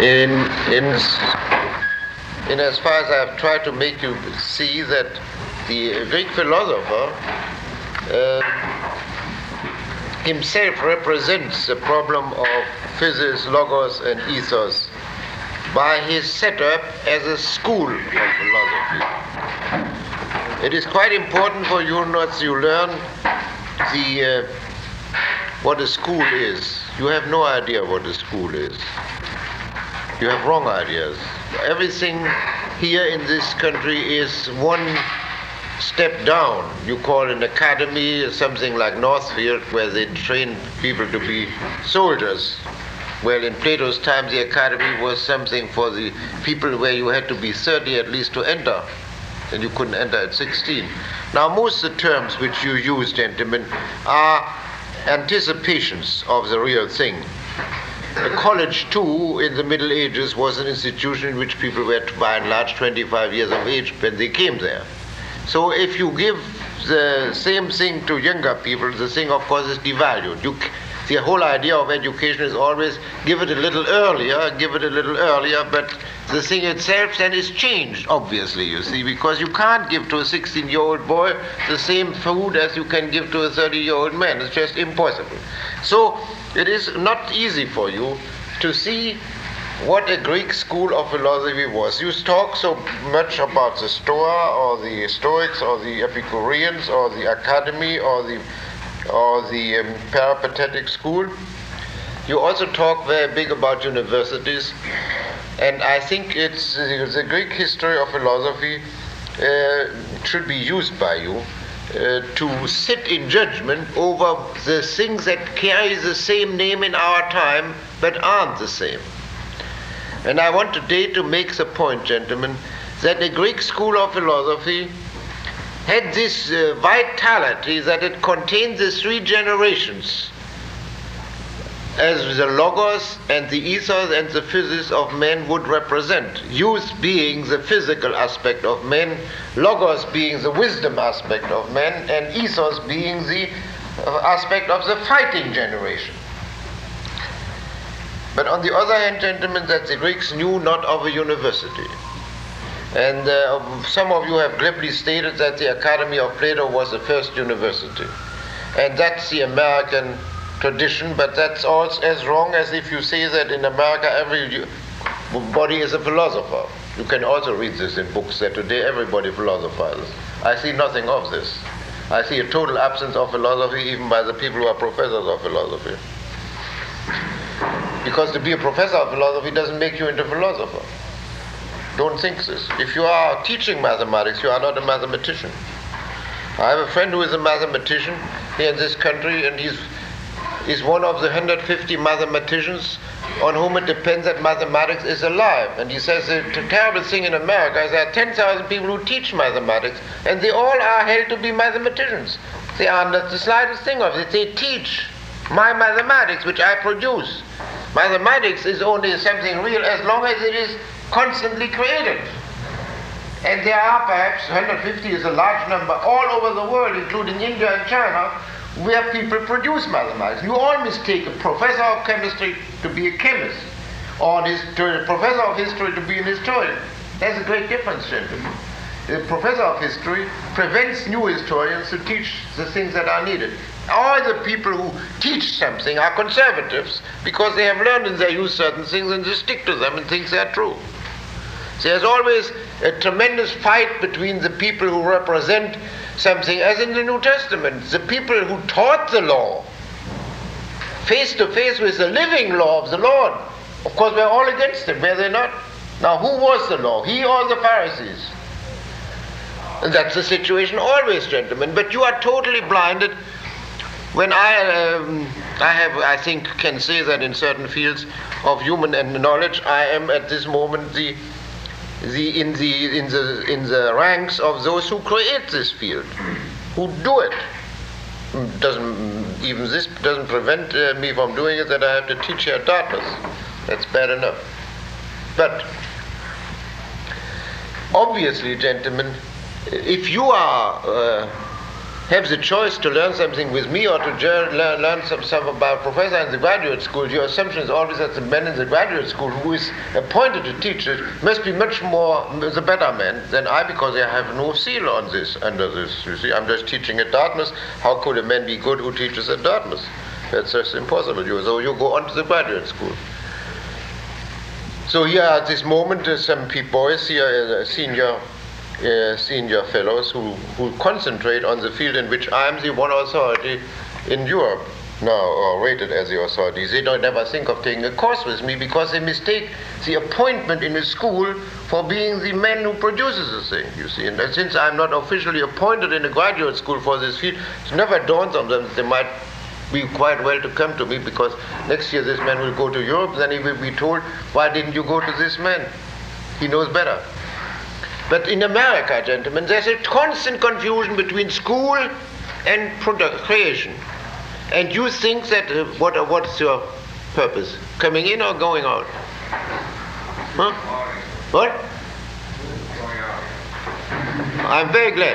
in, in, in as far as I've tried to make you see that the Greek philosopher himself represents the problem of physis, logos, and ethos by his setup as a school of philosophy. It is quite important for you not to learn what a school is. You have no idea what a school is. You have wrong ideas. Everything here in this country is one step down. You call an academy something like Northfield, where they train people to be soldiers. Well, in Plato's time, the academy was something for the people where you had to be 30 at least to enter, and you couldn't enter at 16. Now, most of the terms which you use, gentlemen, are anticipations of the real thing. A college, too, in the Middle Ages was an institution in which people were, by and large, 25 years of age when they came there. So if you give the same thing to younger people, the thing, of course, is devalued. The whole idea of education is always give it a little earlier, but the thing itself then is changed, obviously, you see, because you can't give to a 16-year-old boy the same food as you can give to a 30-year-old man. It's just impossible. So it is not easy for you to see what a Greek school of philosophy was. You talk so much about the Stoa or the Stoics or the Epicureans or the Academy or the Peripatetic school. You also talk very big about universities, and I think it's the Greek history of philosophy should be used by you to sit in judgment over the things that carry the same name in our time but aren't the same. And I want today to make the point, gentlemen, that the Greek school of philosophy had this vitality that it contained the three generations as the logos and the ethos and the physis of men would represent. Youth being the physical aspect of men, logos being the wisdom aspect of men, and ethos being the aspect of the fighting generation. But on the other hand, gentlemen, that the Greeks knew not of a university. And some of you have glibly stated that the Academy of Plato was the first university. And that's the American tradition, but that's also as wrong as if you say that in America everybody is a philosopher. You can also read this in books that today everybody philosophizes. I see nothing of this. I see a total absence of philosophy even by the people who are professors of philosophy. Because to be a professor of philosophy doesn't make you into a philosopher. Don't think this. If you are teaching mathematics, you are not a mathematician. I have a friend who is a mathematician here in this country, and he's one of the 150 mathematicians on whom it depends that mathematics is alive. And he says the terrible thing in America is there are 10,000 people who teach mathematics, and they all are held to be mathematicians. They are not the slightest thing of it. They teach my mathematics, which I produce. Mathematics is only something real as long as it is constantly created. And there are perhaps 150 is a large number all over the world, including India and China, where people produce mathematics. You all mistake a professor of chemistry to be a chemist, or a professor of history to be an historian. There's a great difference, gentlemen. The professor of history prevents new historians to teach the things that are needed. All the people who teach something are conservatives because they have learned in their youth certain things and they stick to them and think they're true. There's always a tremendous fight between the people who represent something, as in the New Testament, the people who taught the law, face to face with the living law of the Lord. Of course, we're all against it, were they not? Now, who was the law, he or the Pharisees? And that's the situation always, gentlemen. But you are totally blinded. When I think, can say that in certain fields of human knowledge, I am at this moment in the ranks of those who create this field, who do it. This doesn't prevent me from doing it that I have to teach here at Dartmouth. That's bad enough. But obviously, gentlemen, if you are have the choice to learn something with me or to learn some about professor in the graduate school, your assumption is always that the man in the graduate school who is appointed to teach it must be much more the better man than I, because I have no seal on this, under this. You see, I'm just teaching at Dartmouth. How could a man be good who teaches at Dartmouth? That's just impossible. So you go on to the graduate school. So here at this moment, some boys here, senior fellows who concentrate on the field in which I am the one authority in Europe now, or rated as the authority. They don't never think of taking a course with me because they mistake the appointment in a school for being the man who produces the thing, you see. And since I'm not officially appointed in a graduate school for this field, it never dawns on them that they might be quite well to come to me, because next year this man will go to Europe, then he will be told, why didn't you go to this man? He knows better. But in America, gentlemen, there's a constant confusion between school and creation. And you think that, what's your purpose? Coming in or going out? Huh? What? Going out. I'm very glad.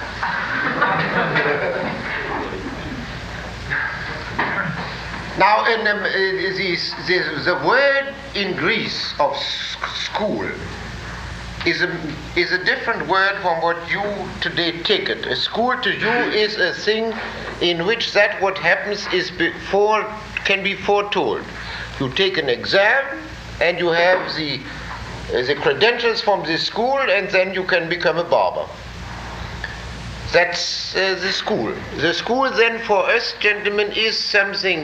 Now, the word in Greece of school is a different word from what you today take it. A school to you is a thing in which that what happens can be foretold. You take an exam and you have the credentials from the school, and then you can become a barber. That's the school. The school then for us, gentlemen, is something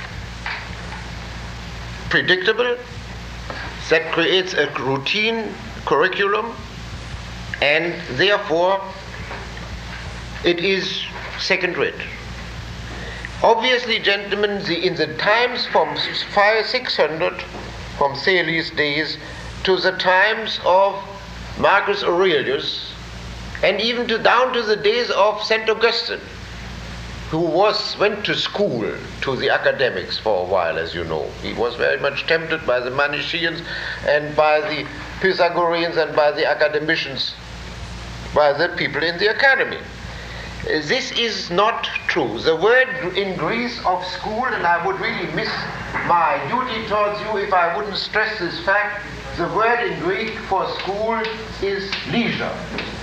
predictable that creates a routine curriculum, and therefore it is second rate. Obviously, gentlemen, in the times from 600, from Thales' days, to the times of Marcus Aurelius, and even down to the days of St. Augustine, who went to school, to the academics for a while, as you know. He was very much tempted by the Manichaeans and by the Pythagoreans and by the academicians, by the people in the academy. This is not true. The word in Greece of school, and I would really miss my duty towards you if I wouldn't stress this fact, the word in Greek for school is leisure.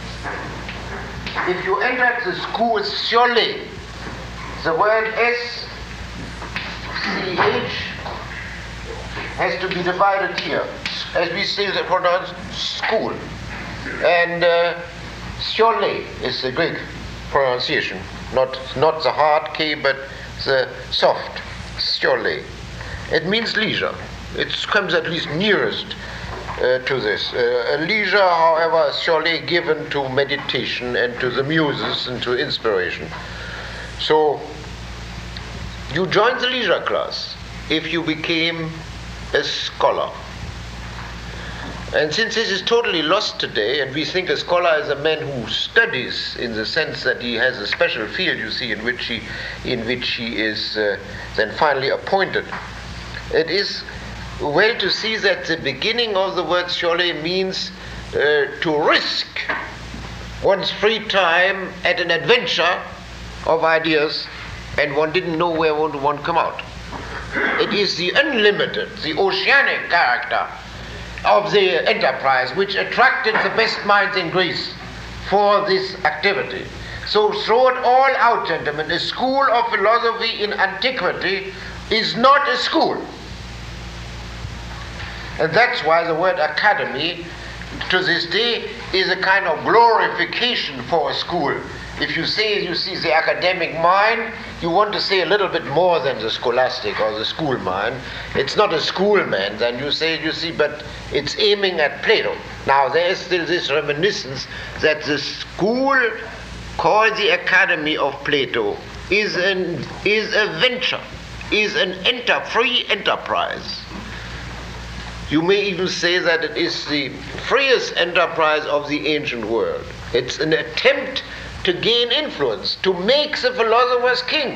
If you enter the school, schole, the word S-C-H has to be divided here, as we say the pronounce school. And schole is the Greek pronunciation, not the hard K, but the soft, schole. It means leisure. It comes at least nearest to this. A leisure, however, schole given to meditation and to the muses and to inspiration. So, you joined the leisure class if you became a scholar. And since this is totally lost today, and we think a scholar is a man who studies in the sense that he has a special field, you see, in which he is then finally appointed, it is well to see that the beginning of the word schole means to risk one's free time at an adventure of ideas, and one didn't know where one would come out. It is the unlimited, the oceanic character of the enterprise which attracted the best minds in Greece for this activity. So throw it all out, gentlemen. A school of philosophy in antiquity is not a school. And that's why the word academy to this day is a kind of glorification for a school. If you say you see the academic mind, you want to say a little bit more than the scholastic or the school mind. It's not a school man, then you say, you see, but it's aiming at Plato. Now there is still this reminiscence that the school called the Academy of Plato is a venture, is an free enterprise. You may even say that it is the freest enterprise of the ancient world. It's an attempt to gain influence, to make the philosophers king.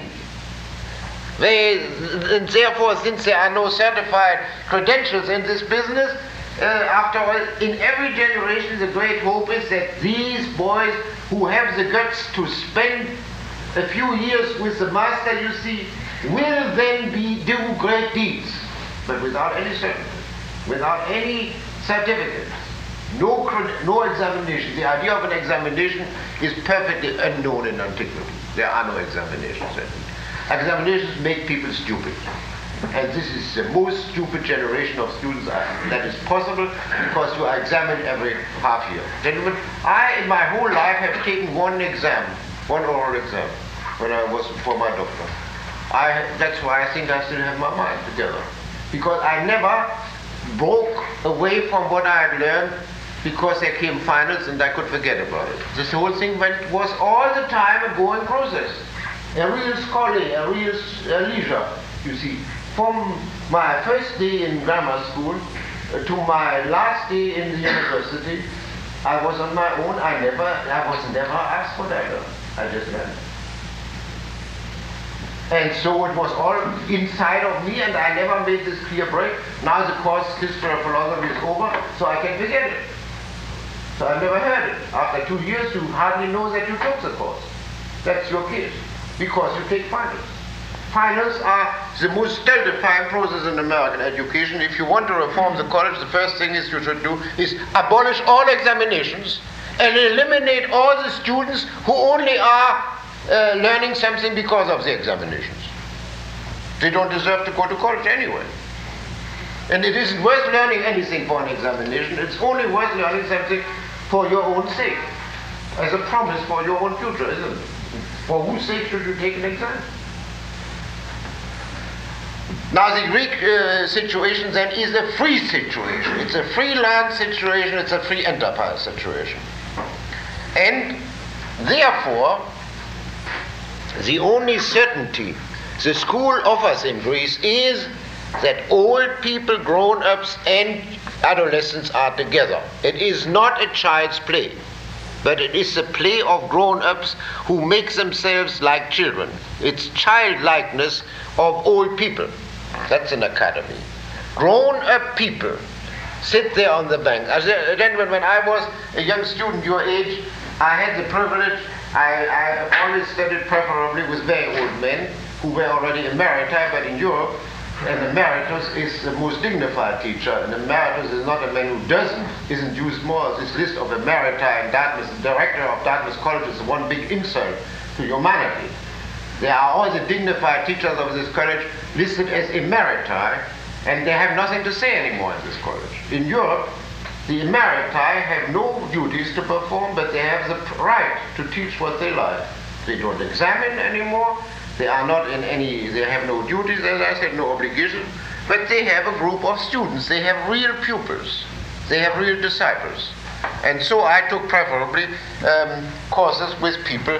And therefore, since there are no certified credentials in this business, after all, in every generation the great hope is that these boys who have the guts to spend a few years with the master, you see, will then do great deeds, but without any certainty, without any certificate, no examination. The idea of an examination is perfectly unknown in antiquity. There are no examinations. Examinations make people stupid. And this is the most stupid generation of students that is possible, because you are examined every half year. Gentlemen, I in my whole life have taken one exam, one oral exam, when I was for my doctor. That's why I think I still have my mind together. Because I never broke away from what I had learned, because there came finals and I could forget about it. This whole thing was all the time a going process. A real scholarly, a real leisure, you see. From my first day in grammar school to my last day in the university, I was on my own. I was never asked for that. I just learned. And so it was all inside of me, and I never made this clear break. Now the course, History of Philosophy, is over, so I can forget it. So I never heard it. After 2 years, you hardly know that you took the course. That's your case, because you take finals. Finals are the most stultifying process in American education. If you want to reform the college, the first thing you should do is abolish all examinations and eliminate all the students who only are learning something because of the examinations. They don't deserve to go to college anyway. And it isn't worth learning anything for an examination. It's only worth learning something for your own sake, as a promise for your own future, isn't it? For whose sake should you take an exam? Now the Greek situation then is a free situation. It's a free land situation, it's a free enterprise situation. And therefore, the only certainty the school offers in Greece is that old people, grown-ups and adolescents are together. It is not a child's play, but it is the play of grown-ups who make themselves like children. It's childlikeness of old people. That's an academy. Grown-up people sit there on the bank. Gentlemen, when I was a young student your age, I had the privilege, I always studied preferably with very old men who were already emeriti, but in Europe, an emeritus is the most dignified teacher. An emeritus is not a man who isn't used more. This list of emeriti in Dartmouth, the director of Dartmouth College, is one big insult to humanity. There are all the dignified teachers of this college listed as emeriti, and they have nothing to say anymore in this college. In Europe, the emeriti have no duties to perform, but they have the right to teach what they like. They don't examine anymore. They are not in any, they have no duties, as I said, no obligation, but they have a group of students. They have real pupils. They have real disciples. And so I took preferably courses with people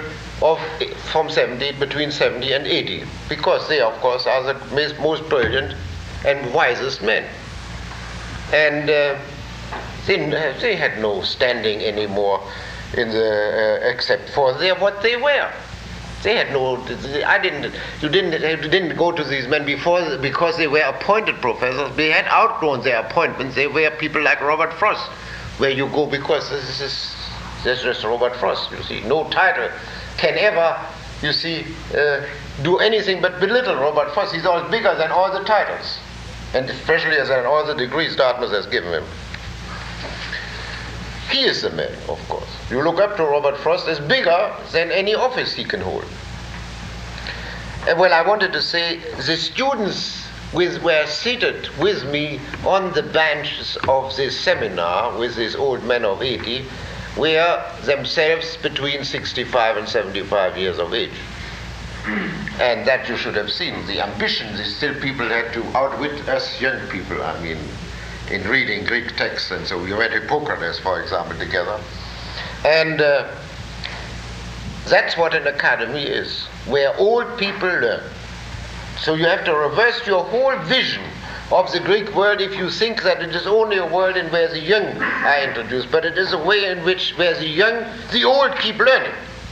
between 70 and 80, because they, of course, are the most brilliant and wisest men. And they had no standing anymore in the except for what they were. They had no. You didn't go to these men before because they were appointed professors. They had outgrown their appointments. They were people like Robert Frost, where you go because this is just Robert Frost. You see, no title can ever, you see, do anything but belittle Robert Frost. He's always bigger than all the titles, and especially than all the degrees Dartmouth has given him. He is the man, of course. You look up to Robert Frost as bigger than any office he can hold. And well, I wanted to say the students were seated with me on the benches of this seminar with these old men of 80, were themselves between 65 and 75 years of age. And that you should have seen. The ambition, still people had to outwit us young people, I mean, in reading Greek texts, and so we read Hippocrates, for example, together. And that's what an academy is, where old people learn. So you have to reverse your whole vision of the Greek world if you think that it is only a world in where the young are introduced, but it is a way in which where the old keep learning.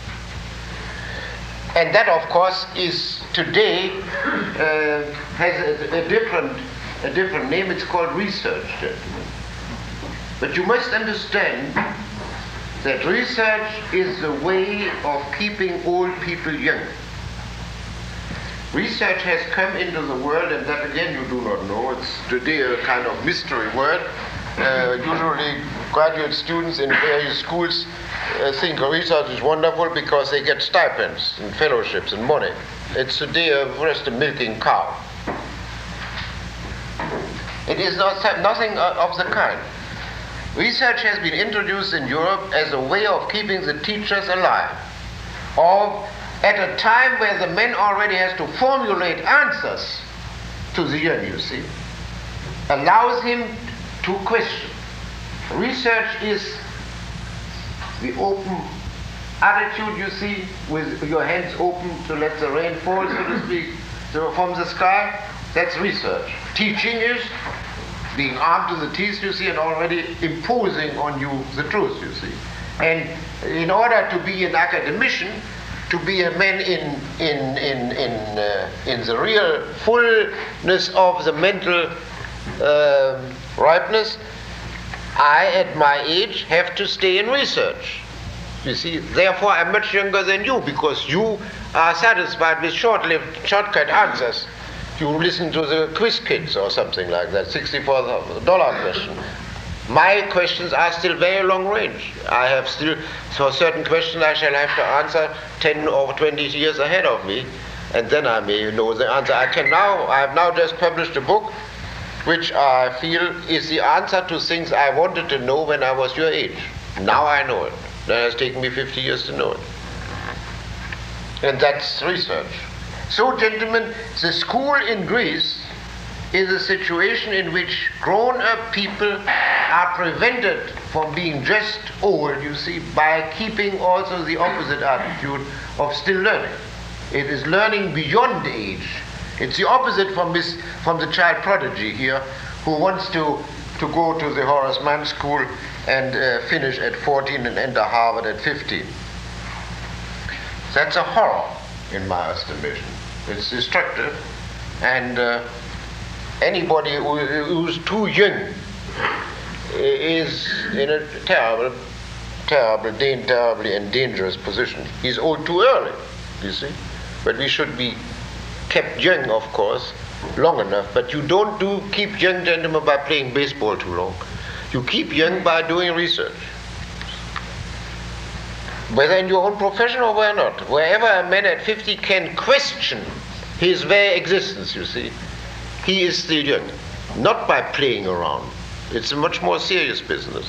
And that, of course, is today has a different name. It's called research, gentlemen. But you must understand that research is the way of keeping old people young. Research has come into the world, and that again you do not know. It's today a kind of mystery word. Usually graduate students in various schools think research is wonderful because they get stipends and fellowships and money. It's today just a milking cow. It is nothing of the kind. Research has been introduced in Europe as a way of keeping the teachers alive, or at a time where the man already has to formulate answers to the young, you see, allows him to question. Research is the open attitude, you see, with your hands open to let the rain fall, so to speak, from the sky. That's research. Teaching is being armed to the teeth, you see, and already imposing on you the truth, you see. And in order to be an academician, to be a man in the real fullness of the mental ripeness, I, at my age, have to stay in research. You see, therefore I'm much younger than you, because you are satisfied with short-lived, shortcut answers. You listen to the quiz kids or something like that, $64 question. My questions are still very long range. I have still, for certain questions I shall have to answer 10 or 20 years ahead of me, and then I may know the answer. I have now just published a book which I feel is the answer to things I wanted to know when I was your age. Now I know it. That has taken me 50 years to know it. And that's research. So, gentlemen, the school in Greece is a situation in which grown-up people are prevented from being just old, you see, by keeping also the opposite attitude of still learning. It is learning beyond age. It's the opposite from the child prodigy here, who wants to go to the Horace Mann School and finish at 14 and enter Harvard at 15. That's a horror, in my estimation. It's destructive, and anybody who's too young is in a terribly and dangerous position. He's old too early, you see. But we should be kept young, of course, long enough. But you don't keep young, gentlemen, by playing baseball too long. You keep young by doing research. Whether in your own profession or where not. Wherever a man at 50 can question his very existence, you see, he is still young. Not by playing around. It's a much more serious business.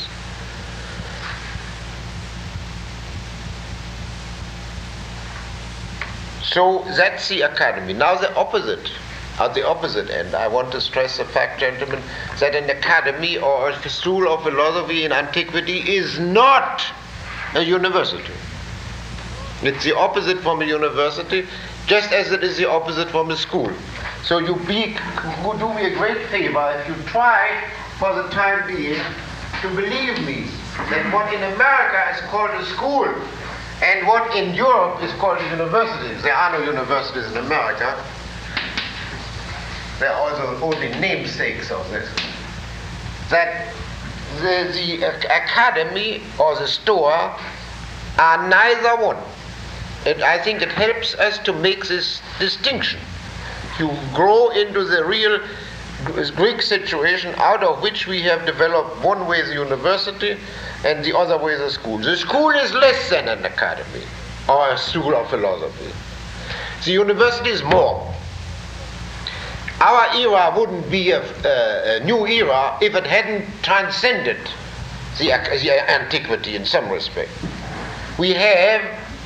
So that's the academy. Now the opposite, at the opposite end, I want to stress the fact, gentlemen, that an academy or a school of philosophy in antiquity is not a university. It's the opposite from a university, just as it is the opposite from a school. So you do me a great favor if you try, for the time being, to believe me that what in America is called a school and what in Europe is called a university. There are no universities in America. There are also only namesakes of this. That the academy or the store are neither one. I think it helps us to make this distinction. You grow into the real Greek situation, out of which we have developed one way the university and the other way the school. The school is less than an academy or a school of philosophy. The university is more. Our era wouldn't be a new era if it hadn't transcended the antiquity in some respect. We have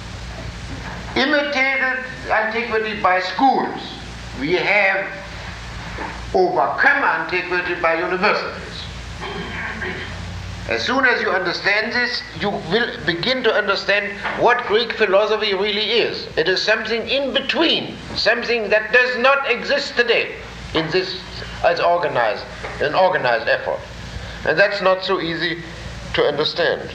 imitated antiquity by schools. We have overcome antiquity by universities. As soon as you understand this, you will begin to understand what Greek philosophy really is. It is something in between, something that does not exist today in this as an organized effort. And that's not so easy to understand.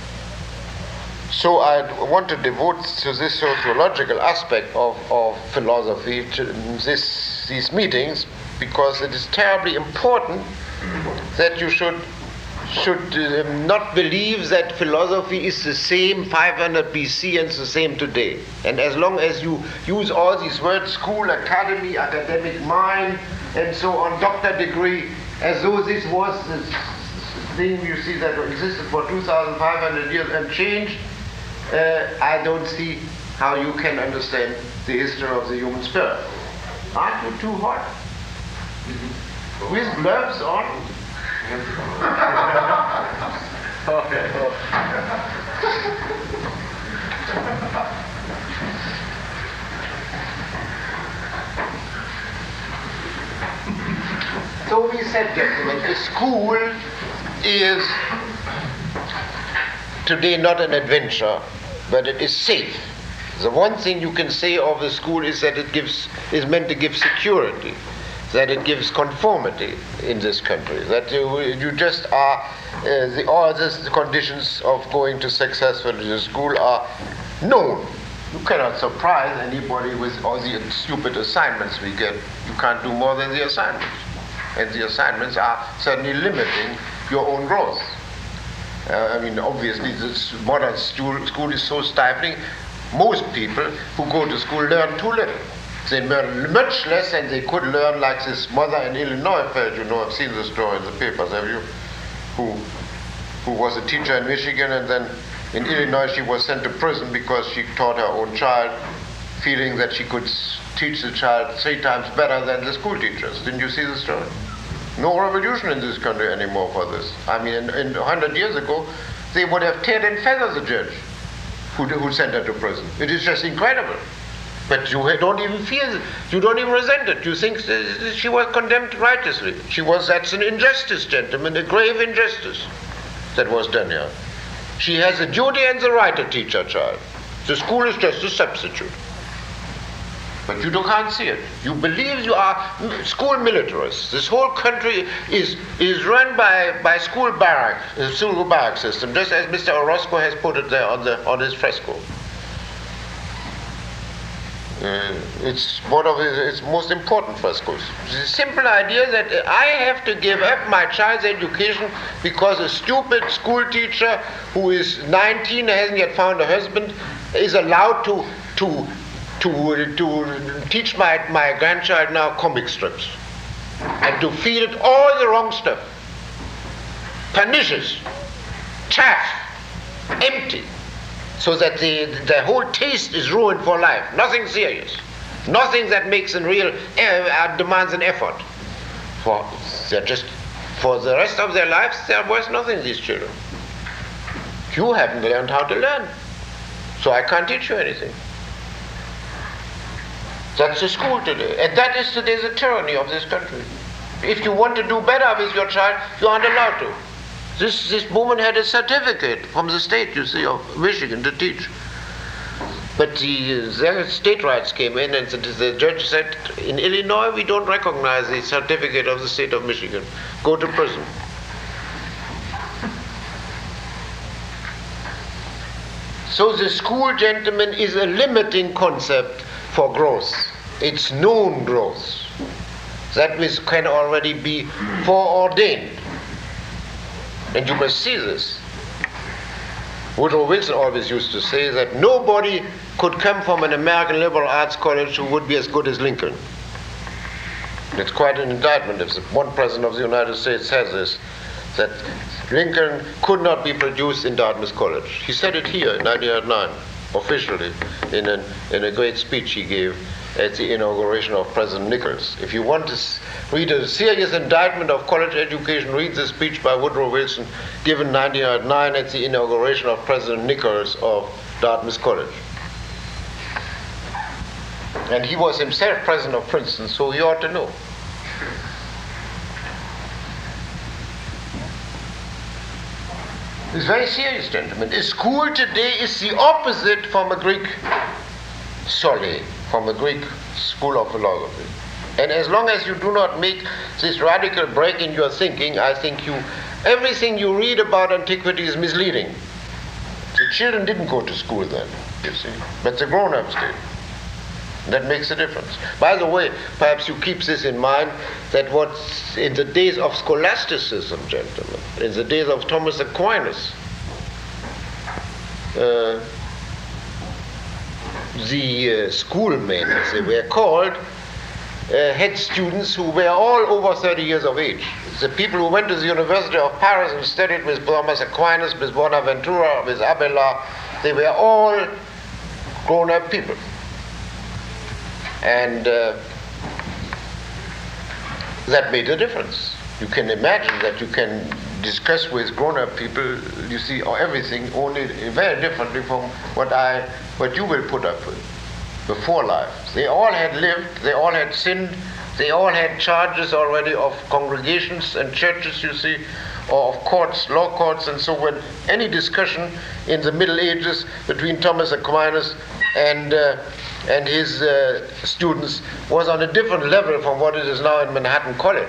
So I want to devote to this sociological aspect of philosophy to these meetings, because it is terribly important that you should should not believe that philosophy is the same 500 BC and the same today. And as long as you use all these words, school, academy, academic mind, and so on, doctor degree, as though this was this thing you see that existed for 2,500 years and changed, I don't see how you can understand the history of the human spirit. Aren't you too hot? With gloves on? Okay. So we said, gentlemen, the school is today not an adventure, but it is safe. The one thing you can say of the school is that it is meant to give security, that it gives conformity in this country, that you just are, all the conditions of going to successfully to school are known. You cannot surprise anybody with all the stupid assignments we get. You can't do more than the assignments. And the assignments are certainly limiting your own growth. I mean, obviously, this modern school is so stifling. Most people who go to school learn too little. They learn much less than they could learn, like this mother in Illinois, you know, I've seen the story in the papers, have you? Who was a teacher in Michigan, and then in Illinois she was sent to prison because she taught her own child, feeling that she could teach the child 3 times better than the school teachers. Didn't you see the story? No revolution in this country anymore for this. I mean, 100 years ago, they would have teared and feathered the judge who sent her to prison. It is just incredible. But you don't even feel it. You don't even resent it. You think she was condemned righteously. That's an injustice, gentlemen, a grave injustice that was done here. She has the duty and the right to teach her child. The school is just a substitute. But you can't see it. You believe you are school militarists. This whole country is run by school barrack system, just as Mr. Orozco has put it there on his fresco. It's one of his most important frescoes. The simple idea that I have to give up my child's education because a stupid school teacher who is 19 and hasn't yet found a husband is allowed to teach my grandchild now comic strips and to feed it all the wrong stuff. Pernicious, chaff, empty. So that the whole taste is ruined for life. Nothing serious. Nothing that makes a real, demands an effort. For the rest of their lives, they're worth nothing, these children. You haven't learned how to learn. So I can't teach you anything. That's the school today. And that is today's the tyranny of this country. If you want to do better with your child, you aren't allowed to. This woman had a certificate from the state, you see, of Michigan to teach. But the state rights came in, and the judge said, in Illinois, we don't recognize the certificate of the state of Michigan. Go to prison. So the school, gentlemen, is a limiting concept for growth. It's known growth. That which can already be foreordained. And you must see this. Woodrow Wilson always used to say that nobody could come from an American liberal arts college who would be as good as Lincoln. It's quite an indictment if one president of the United States says this, that Lincoln could not be produced in Dartmouth College. He said it here in 1909, officially, in a great speech he gave at the inauguration of President Nichols. If you want to read a serious indictment of college education, read the speech by Woodrow Wilson given in 1909 at the inauguration of President Nichols of Dartmouth College. And he was himself president of Princeton, so he ought to know. It's very serious, gentlemen. A school today is the opposite from a Greek schole, from a Greek school of philosophy. And as long as you do not make this radical break in your thinking, I think everything you read about antiquity is misleading. The children didn't go to school then, you see, but the grown-ups did. That makes a difference. By the way, perhaps you keep this in mind, that what's in the days of scholasticism, gentlemen, in the days of Thomas Aquinas, the schoolmen, as they were called, had students who were all over 30 years of age. The people who went to the University of Paris and studied with Thomas Aquinas, with Bonaventura, with Abelard, they were all grown-up people. And that made a difference. You can imagine that you can discuss with grown-up people, you see, everything only very differently from what you will put up with before life. They all had lived, they all had sinned, they all had charges already of congregations and churches, you see, or of courts, law courts, and so on. Any discussion in the Middle Ages between Thomas Aquinas and his students was on a different level from what it is now in Manhattan College.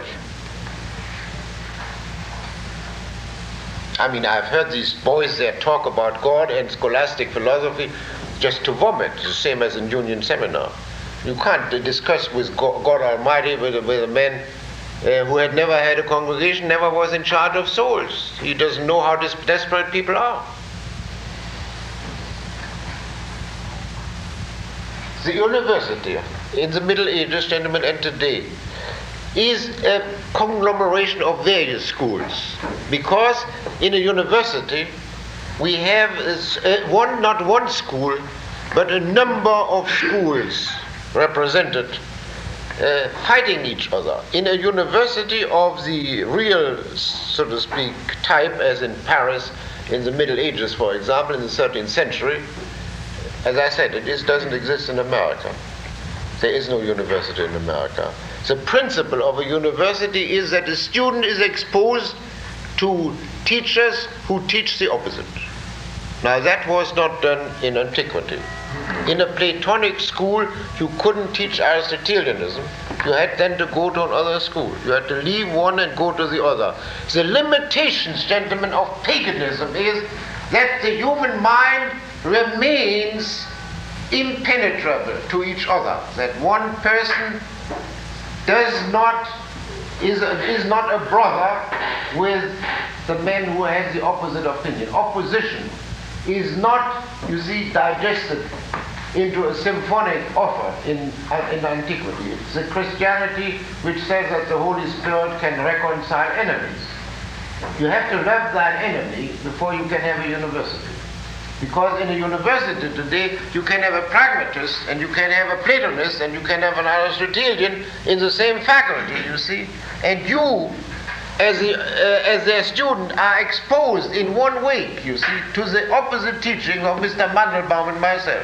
I mean, I've heard these boys there talk about God and scholastic philosophy just to vomit, the same as in Union Seminar. You can't discuss with God Almighty with a man who had never had a congregation, never was in charge of souls. He doesn't know how desperate people are. The university in the Middle Ages, gentlemen, and today is a conglomeration of various schools, because in a university we have not one school but a number of schools represented fighting each other. In a university of the real, so to speak, type, as in Paris in the Middle Ages, for example, in the 13th century, as I said, it doesn't exist in America. There is no university in America. The principle of a university is that a student is exposed to teachers who teach the opposite. Now, that was not done in antiquity. In a Platonic school, you couldn't teach Aristotelianism. You had then to go to another school. You had to leave one and go to the other. The limitations, gentlemen, of paganism is that the human mind remains impenetrable to each other. That one person is not a brother with the man who has the opposite opinion. Opposition is not, you see, digested into a symphonic offer in antiquity. It's the Christianity which says that the Holy Spirit can reconcile enemies. You have to love thine enemy before you can have a university. Because in a university today, you can have a pragmatist, and you can have a Platonist, and you can have an Aristotelian in the same faculty, you see. And you, as their student, are exposed in one week, you see, to the opposite teaching of Mr. Mandelbaum and myself.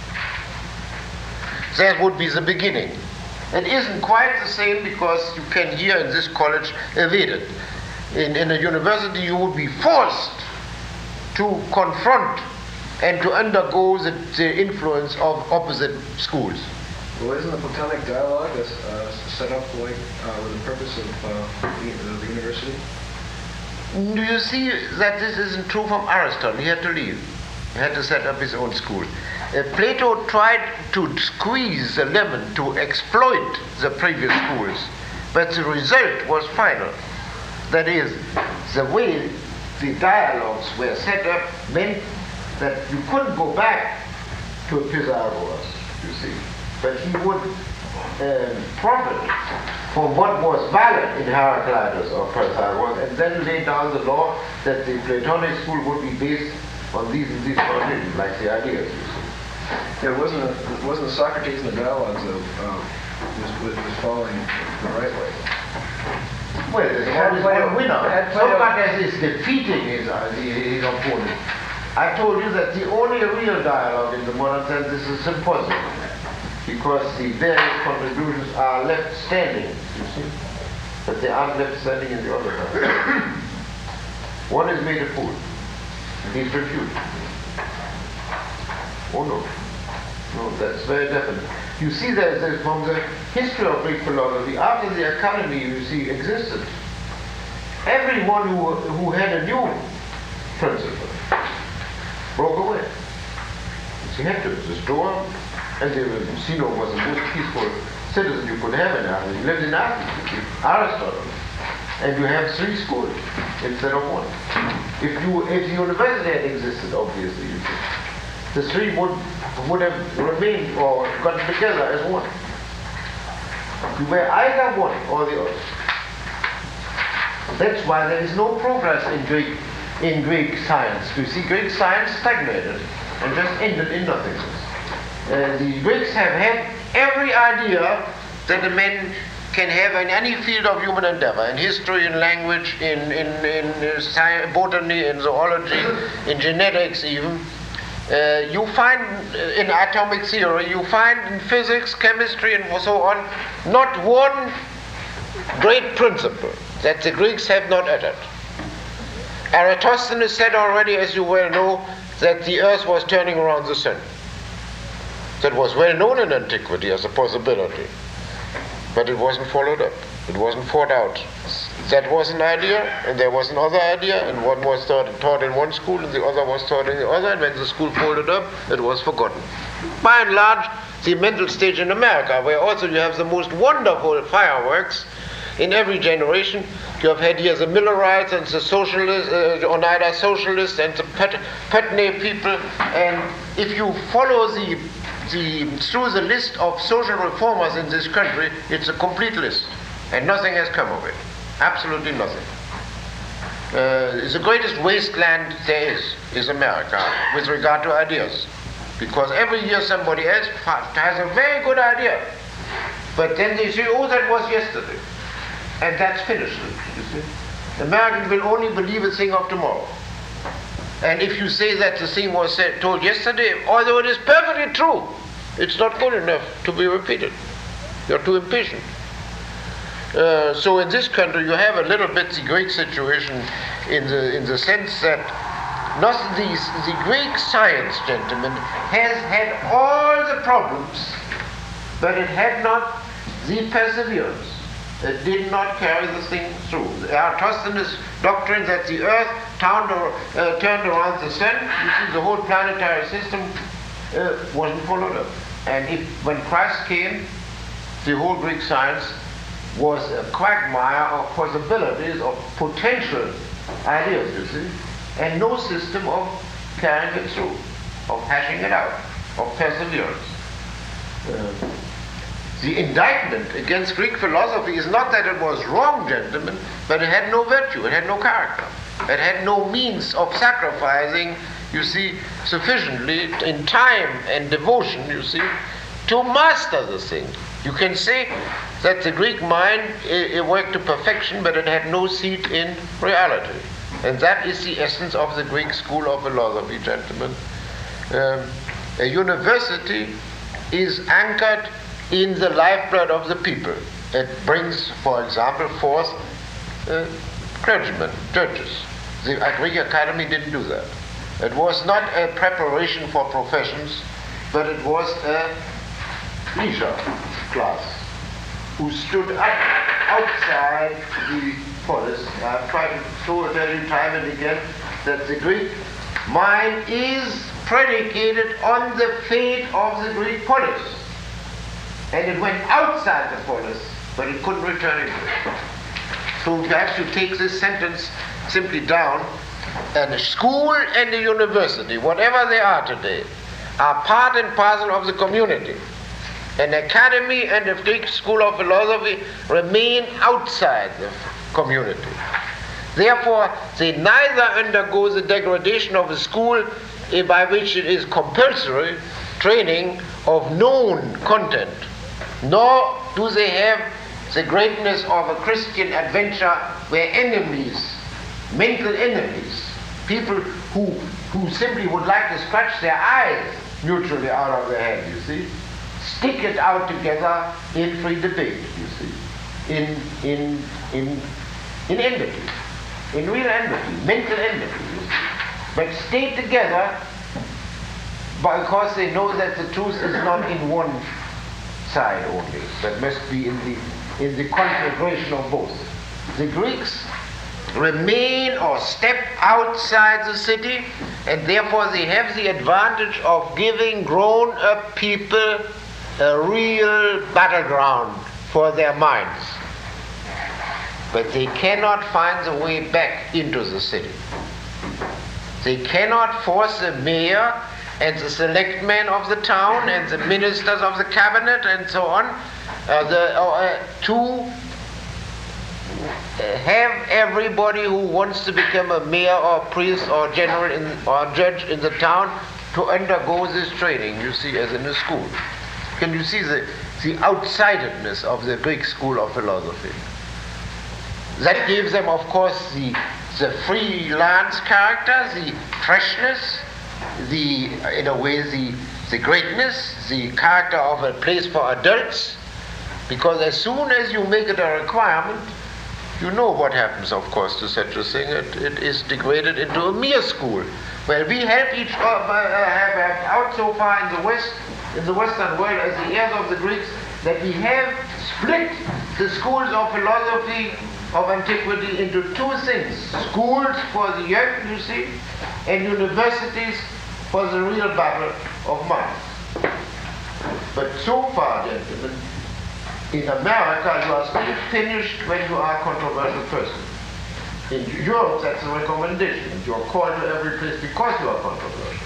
That would be the beginning. It isn't quite the same, because you can here in this college evade it. In a university, you would be forced to confront and to undergo the influence of opposite schools. Well, isn't the Platonic dialogue set up like with the purpose of the university? Do you see that this isn't true from Aristotle? He had to leave. He had to set up his own school. Plato tried to squeeze the lemon to exploit the previous schools, but the result was final. That is, the way the dialogues were set up meant that you couldn't go back to Pythagoras, you see, but he would profit from what was valid in Heraclitus or Pythagoras, and then lay down the law that the Platonic school would be based on these and these foundations, like the ideas, you see. Yeah, wasn't Socrates in the dialogues was following the right way? Well, Socrates was a winner. Socrates is defeating his opponent. I told you that the only real dialogue in the modern sense is a symposium, because the various contributions are left standing, you see, but they aren't left standing in the other hand. One is made a fool. He's refuted. Oh no. No, that's very definite. You see that from the history of Greek philosophy, after the academy, you see, existed, everyone who had a new principle broke away. He had to. The Stoa And Zeno was the most peaceful citizen you could have in Athens. He lived in Athens, Aristotle. And you have 3 schools instead of 1. If the university had existed, obviously, you see, the 3 would have remained or gotten together as 1. You were either one or the other. That's why there is no progress in Greek science. You see, Greek science stagnated and just ended in nothingness. The Greeks have had every idea that a man can have in any field of human endeavor, in history, in language, in science, botany, in zoology, in genetics even. You find in atomic theory, you find in physics, chemistry, and so on, not one great principle that the Greeks have not uttered. Eratosthenes said already, as you well know, that the earth was turning around the sun. That was well known in antiquity as a possibility, but it wasn't followed up. It wasn't thought out. That was an idea, and there was another idea, and one was taught in one school, and the other was taught in the other, and when the school folded up, it was forgotten. By and large, the mental stage in America, where also you have the most wonderful fireworks in every generation. You have had here the Millerites and the socialists, Oneida socialists and the Putney people, and if you follow through the list of social reformers in this country, it's a complete list, and nothing has come of it. Absolutely nothing. The greatest wasteland there is America with regard to ideas, because every year somebody else has a very good idea, but then they say, oh, that was yesterday, and that's finished, you see. Americans will only believe a thing of tomorrow. And if you say that the thing was told yesterday, although it is perfectly true, it's not good enough to be repeated. You're too impatient. So in this country, you have a little bit the Greek situation in the sense that the Greek science, gentlemen, has had all the problems, but it had not the perseverance. It did not carry the thing through. Eratosthenes' doctrine that the earth turned around the sun, you see, the whole planetary system wasn't followed up. And when Christ came, the whole Greek science was a quagmire of possibilities, of potential ideas, you see, and no system of carrying it through, of hashing it out, of perseverance. The indictment against Greek philosophy is not that it was wrong, gentlemen, but it had no virtue, it had no character. It had no means of sacrificing, you see, sufficiently in time and devotion, you see, to master the thing. You can say that the Greek mind, it worked to perfection, but it had no seat in reality. And that is the essence of the Greek school of philosophy, gentlemen. A university is anchored in the lifeblood of the people. It brings, for example, forth clergymen, judges. The Greek Academy didn't do that. It was not a preparation for professions, but it was a leisure class who stood outside the polis. I've tried to tell you time and again that the Greek mind is predicated on the fate of the Greek polis. And it went outside the polis, but it couldn't return into it. So perhaps you take this sentence simply down, and the school and the university, whatever they are today, are part and parcel of the community. An academy and a Greek school of philosophy remain outside the community. Therefore, they neither undergo the degradation of a school by which it is compulsory training of known content, nor do they have the greatness of a Christian adventure where enemies, mental enemies, people who simply would like to scratch their eyes mutually out of their head, you see, stick it out together in free debate, you see, in enmity, in real enmity, mental enmity, you see, but stay together because they know that the truth is not in one side only, but must be in the conflagration of both. The Greeks remain or step outside the city and therefore they have the advantage of giving grown-up people a real battleground for their minds. But they cannot find the way back into the city. They cannot force the mayor and the selectmen of the town and the ministers of the cabinet and so on to have everybody who wants to become a mayor or priest or general or judge in the town to undergo this training, you see, as in a school. Can you see the outsidedness of the Greek school of philosophy? That gives them, of course, the freelance character, the freshness, in a way, the greatness, the character of a place for adults, because as soon as you make it a requirement, you know what happens, of course, to such a thing. It is degraded into a mere school. Well, we help each have out so far in the Western world as the heirs of the Greeks, that we have split the schools of philosophy of antiquity into two things: schools for the young, you see, and universities for the real battle of minds. But so far, gentlemen, in America you are still finished when you are a controversial person. In Europe that's a recommendation. You are called to every place because you are controversial.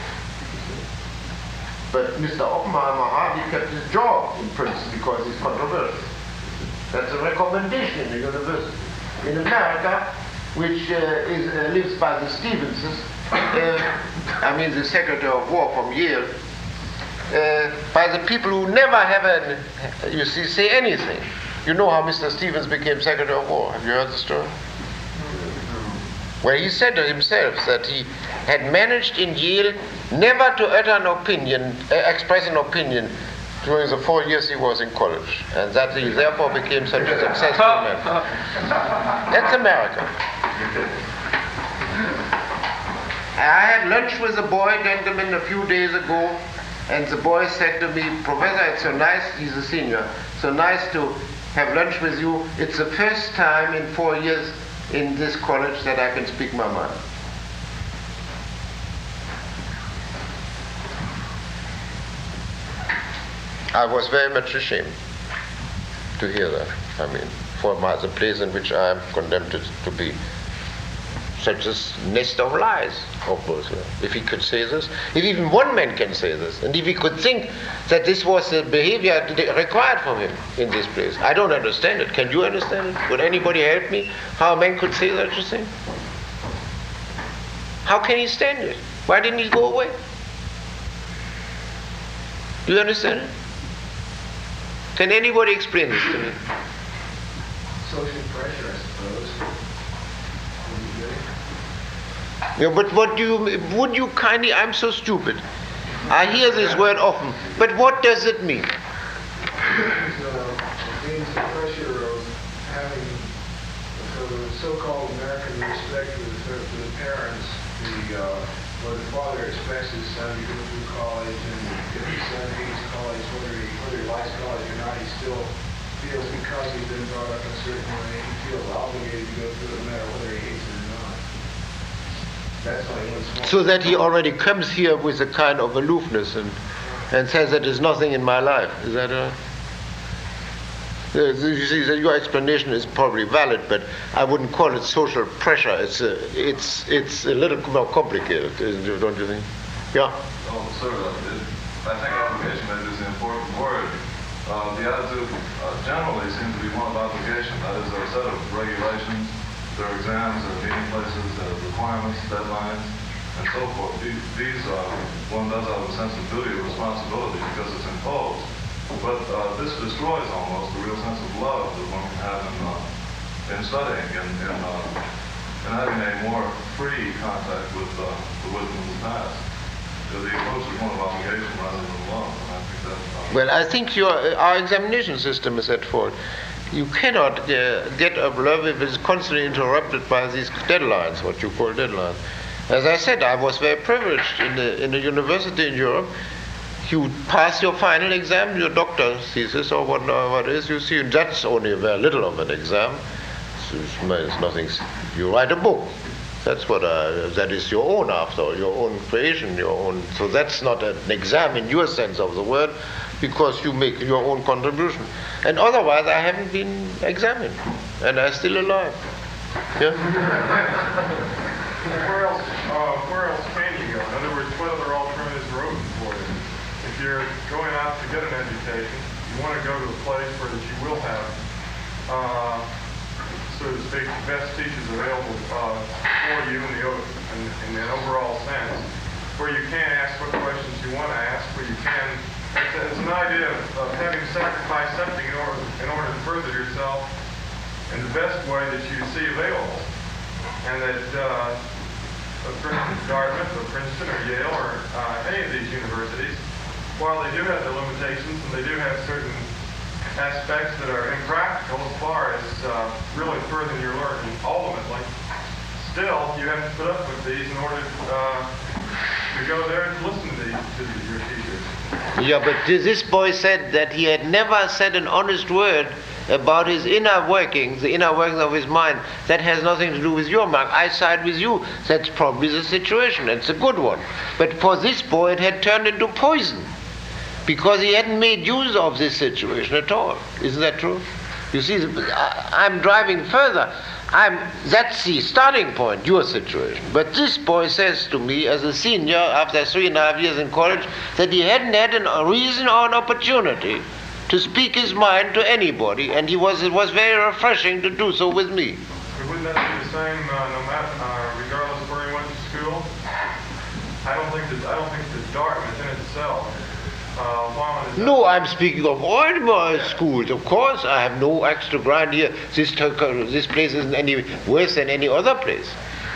But Mr. Oppenheimer hardly kept his job in Princeton because he's controversial. That's a recommendation in the university. In America, which lives by the Stevenses, the Secretary of War from Yale, by the people who never have say anything. You know how Mr. Stevens became Secretary of War. Have you heard the story? Well, he said to himself that he had managed in Yale never to utter an opinion, express an opinion during the 4 years he was in college, and that he therefore became such a successful man. That's America. I had lunch with a boy, gentlemen, a few days ago, and the boy said to me, "Professor, it's so nice," he's a senior, "so nice to have lunch with you. It's the first time in 4 years in this college that I can speak my mind." I was very much ashamed to hear that. For the place in which I am condemned to be. Such a nest of lies, of course. If he could say this, if even one man can say this, and if he could think that this was the behavior required from him in this place, I don't understand it. Can you understand it? Would anybody help me? How a man could say such a thing? How can he stand it? Why didn't he go away? Do you understand it? Can anybody explain this to me? Social pressure, I suppose. Yeah, but would you kindly, I'm so stupid. I hear this word often, but what does it mean? It means the pressure of having the so-called American respect for the parents, where the father expects his son to go through college, and if his son hates college, whether he likes college or not, he still feels, because he's been brought up in a certain way, he feels obligated to go through it no matter whether he hates it or not. That's why he wants. So that he already comes here with a kind of aloofness and says that there's nothing in my life. Is that right? You see that your explanation is probably valid, but I wouldn't call it social pressure. It's a little more complicated, don't you think? Yeah. Oh, sir, I think obligation is an important word. The attitude generally seems to be one of obligation. That is, there are a set of regulations, there are exams, there are meeting places, there are requirements, deadlines, and so forth. These one does have a sense of duty or responsibility because it's imposed. But this destroys almost the real sense of love that one can have in studying and having a more free contact with the wisdom of the past. So the approach is one of obligation rather than love. And I think that's well, I think our examination system is at fault. You cannot get a love if it's constantly interrupted by these deadlines, what you call deadlines. As I said, I was very privileged in the university in Europe. You pass your final exam, your doctor's thesis or what it is, you see, that's only a very little of an exam. It's nothing. You write a book. That's what that is your own after all, your own creation, your own. So that's not an exam in your sense of the word, because you make your own contribution. And otherwise, I haven't been examined, and I'm still alive. Yeah. Where else can you go? In other words, what other alternatives are open for you? If you're going out to get an education, you want to go to a place where that you will have, so to speak, the best teachers available for you in an overall sense, where you can ask what questions you want to ask, where you can. It's an idea of having sacrificed something in order to further yourself in the best way that you see available, and that. For instance, Dartmouth or Princeton or Yale or any of these universities, while they do have their limitations and they do have certain aspects that are impractical as far as really furthering your learning ultimately, still you have to put up with these in order to go there and listen to your teachers. Yeah, but this boy said that he had never said an honest word about his inner workings, the inner workings of his mind. That has nothing to do with your mark. I side with you. That's probably the situation. It's a good one. But for this boy, it had turned into poison, because he hadn't made use of this situation at all. Isn't that true? You see, I'm driving further. That's the starting point, your situation. But this boy says to me, as a senior, after 3.5 years in college, that he hadn't had a reason or an opportunity to speak his mind to anybody, and it was very refreshing to do so with me. But wouldn't that be the same regardless of where he went to school? I don't think that Dartmouth in itself. No, I'm speaking of all my schools. Of course, I have no extra ground here. This place isn't any worse than any other place.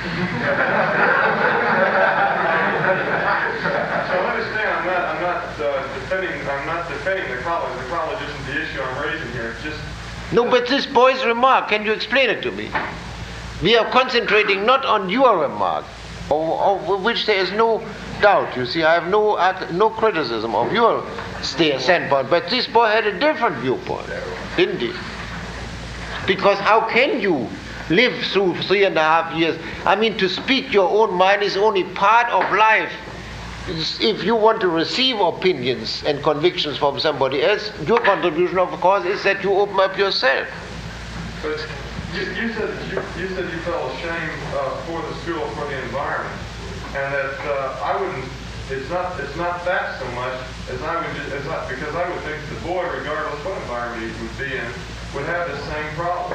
I'm not defending the college. The college isn't the issue I'm raising here. It's just... No, but this boy's remark, can you explain it to me? We are concentrating not on your remark, of which there is no doubt. You see, I have no criticism of your standpoint, but this boy had a different viewpoint, didn't he? Because how can you live through 3.5 years? I mean, to speak your own mind is only part of life. If you want to receive opinions and convictions from somebody else, your contribution, of course, is that you open up yourself. But you said you felt ashamed for the school, for the environment, and that I wouldn't. It's not that so much as because I would think the boy, regardless what environment he would be in, would have the same problem.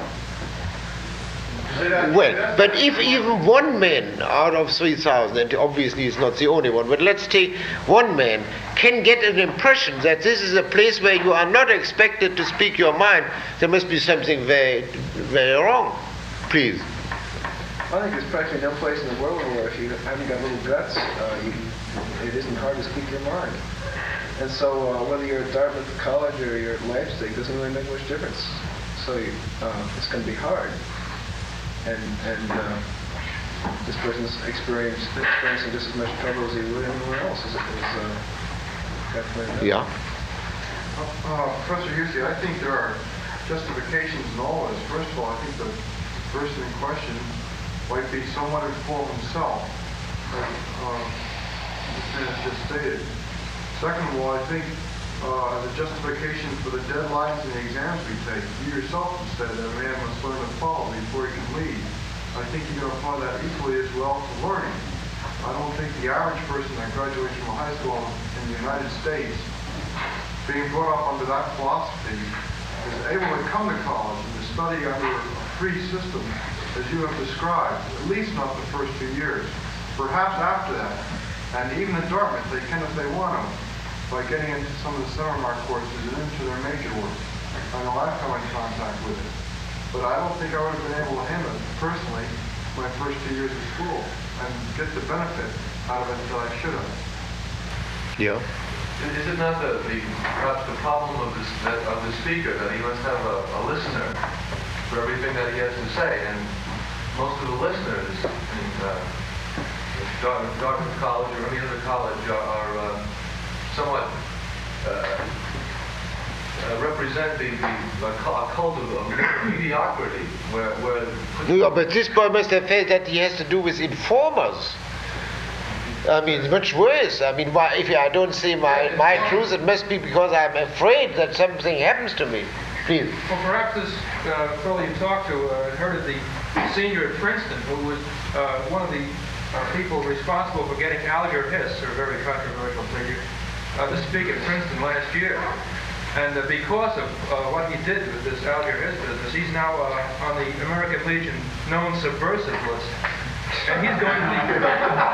Well, but if even one man out of 3,000, and obviously he's not the only one, but let's take one man, can get an impression that this is a place where you are not expected to speak your mind, there must be something very, very wrong. Please. I think there's practically no place in the world where if you haven't got little guts, it isn't hard to speak your mind. And so whether you're at Dartmouth College or you're at Leipzig doesn't really make much difference. So it's going to be hard. And this person's experiencing just as much trouble as he would anywhere else. Yeah. Professor Husey, I think there are justifications in all this. First of all, I think the person in question might be somewhat informed himself, as Lieutenant just stated. Second of all, I think the justification for the deadlines and the exams we take. You yourself have said that a man must learn to follow before he can lead. I think you can apply that equally as well to learning. I don't think the average person that graduates from high school in the United States, being brought up under that philosophy, is able to come to college and to study under a free system as you have described, at least not the first 2 years. Perhaps after that. And even at Dartmouth, they can if they want to, by getting into some of the seminar courses and into their major work. I know I've come in contact with it. But I don't think I would have been able to handle it personally my first 2 years of school and get the benefit out of it that I should have. Yeah. Is it not perhaps the problem of the speaker that he must have a listener for everything that he has to say, and most of the listeners in Dartmouth College or any other college are somewhat represent a cult of mediocrity, where No, but this boy must have felt that he has to do with informers. I mean, it's much worse. I mean, why, if I don't say my truth, it must be because I'm afraid that something happens to me. Please. Well, perhaps this fellow you talked to heard of the senior at Princeton, who was one of the people responsible for getting Alger Hiss, a very controversial figure, to speak at Princeton last year. And because of what he did with this Alger Hiss business, he's now on the American Legion known subversive list. And he's going to the...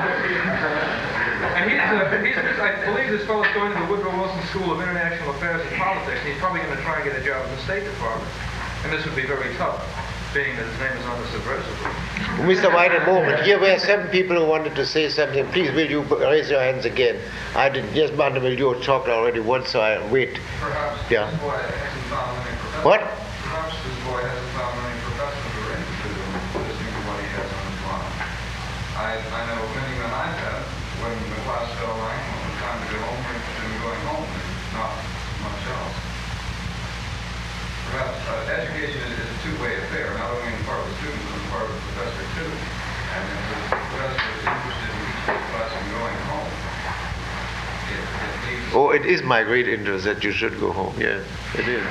and I believe this fellow's going to the Woodrow Wilson School of International Affairs and Politics, and he's probably going to try and get a job in the State Department. And this would be very tough, being that his name is on the subversive list. Mr. White, a moment. Here were some people who wanted to say something. Please, will you raise your hands again? I didn't. Yes, Mandeville, you talked already once, so I wait. perhaps Yeah. this boy hasn't found many professors. What? Perhaps this boy hasn't found many professors who are interested in listening to what he has on his mind. I know many men I've had, when the class fell rank, when it was time to go home, were interested in going home, and not much else. Perhaps education is a two-way affair, not only on the part of the student, but on the part of the professor too. And if the professor is interested in each class and going home, it needs... Oh, it is my great interest that you should go home. Yeah, it is.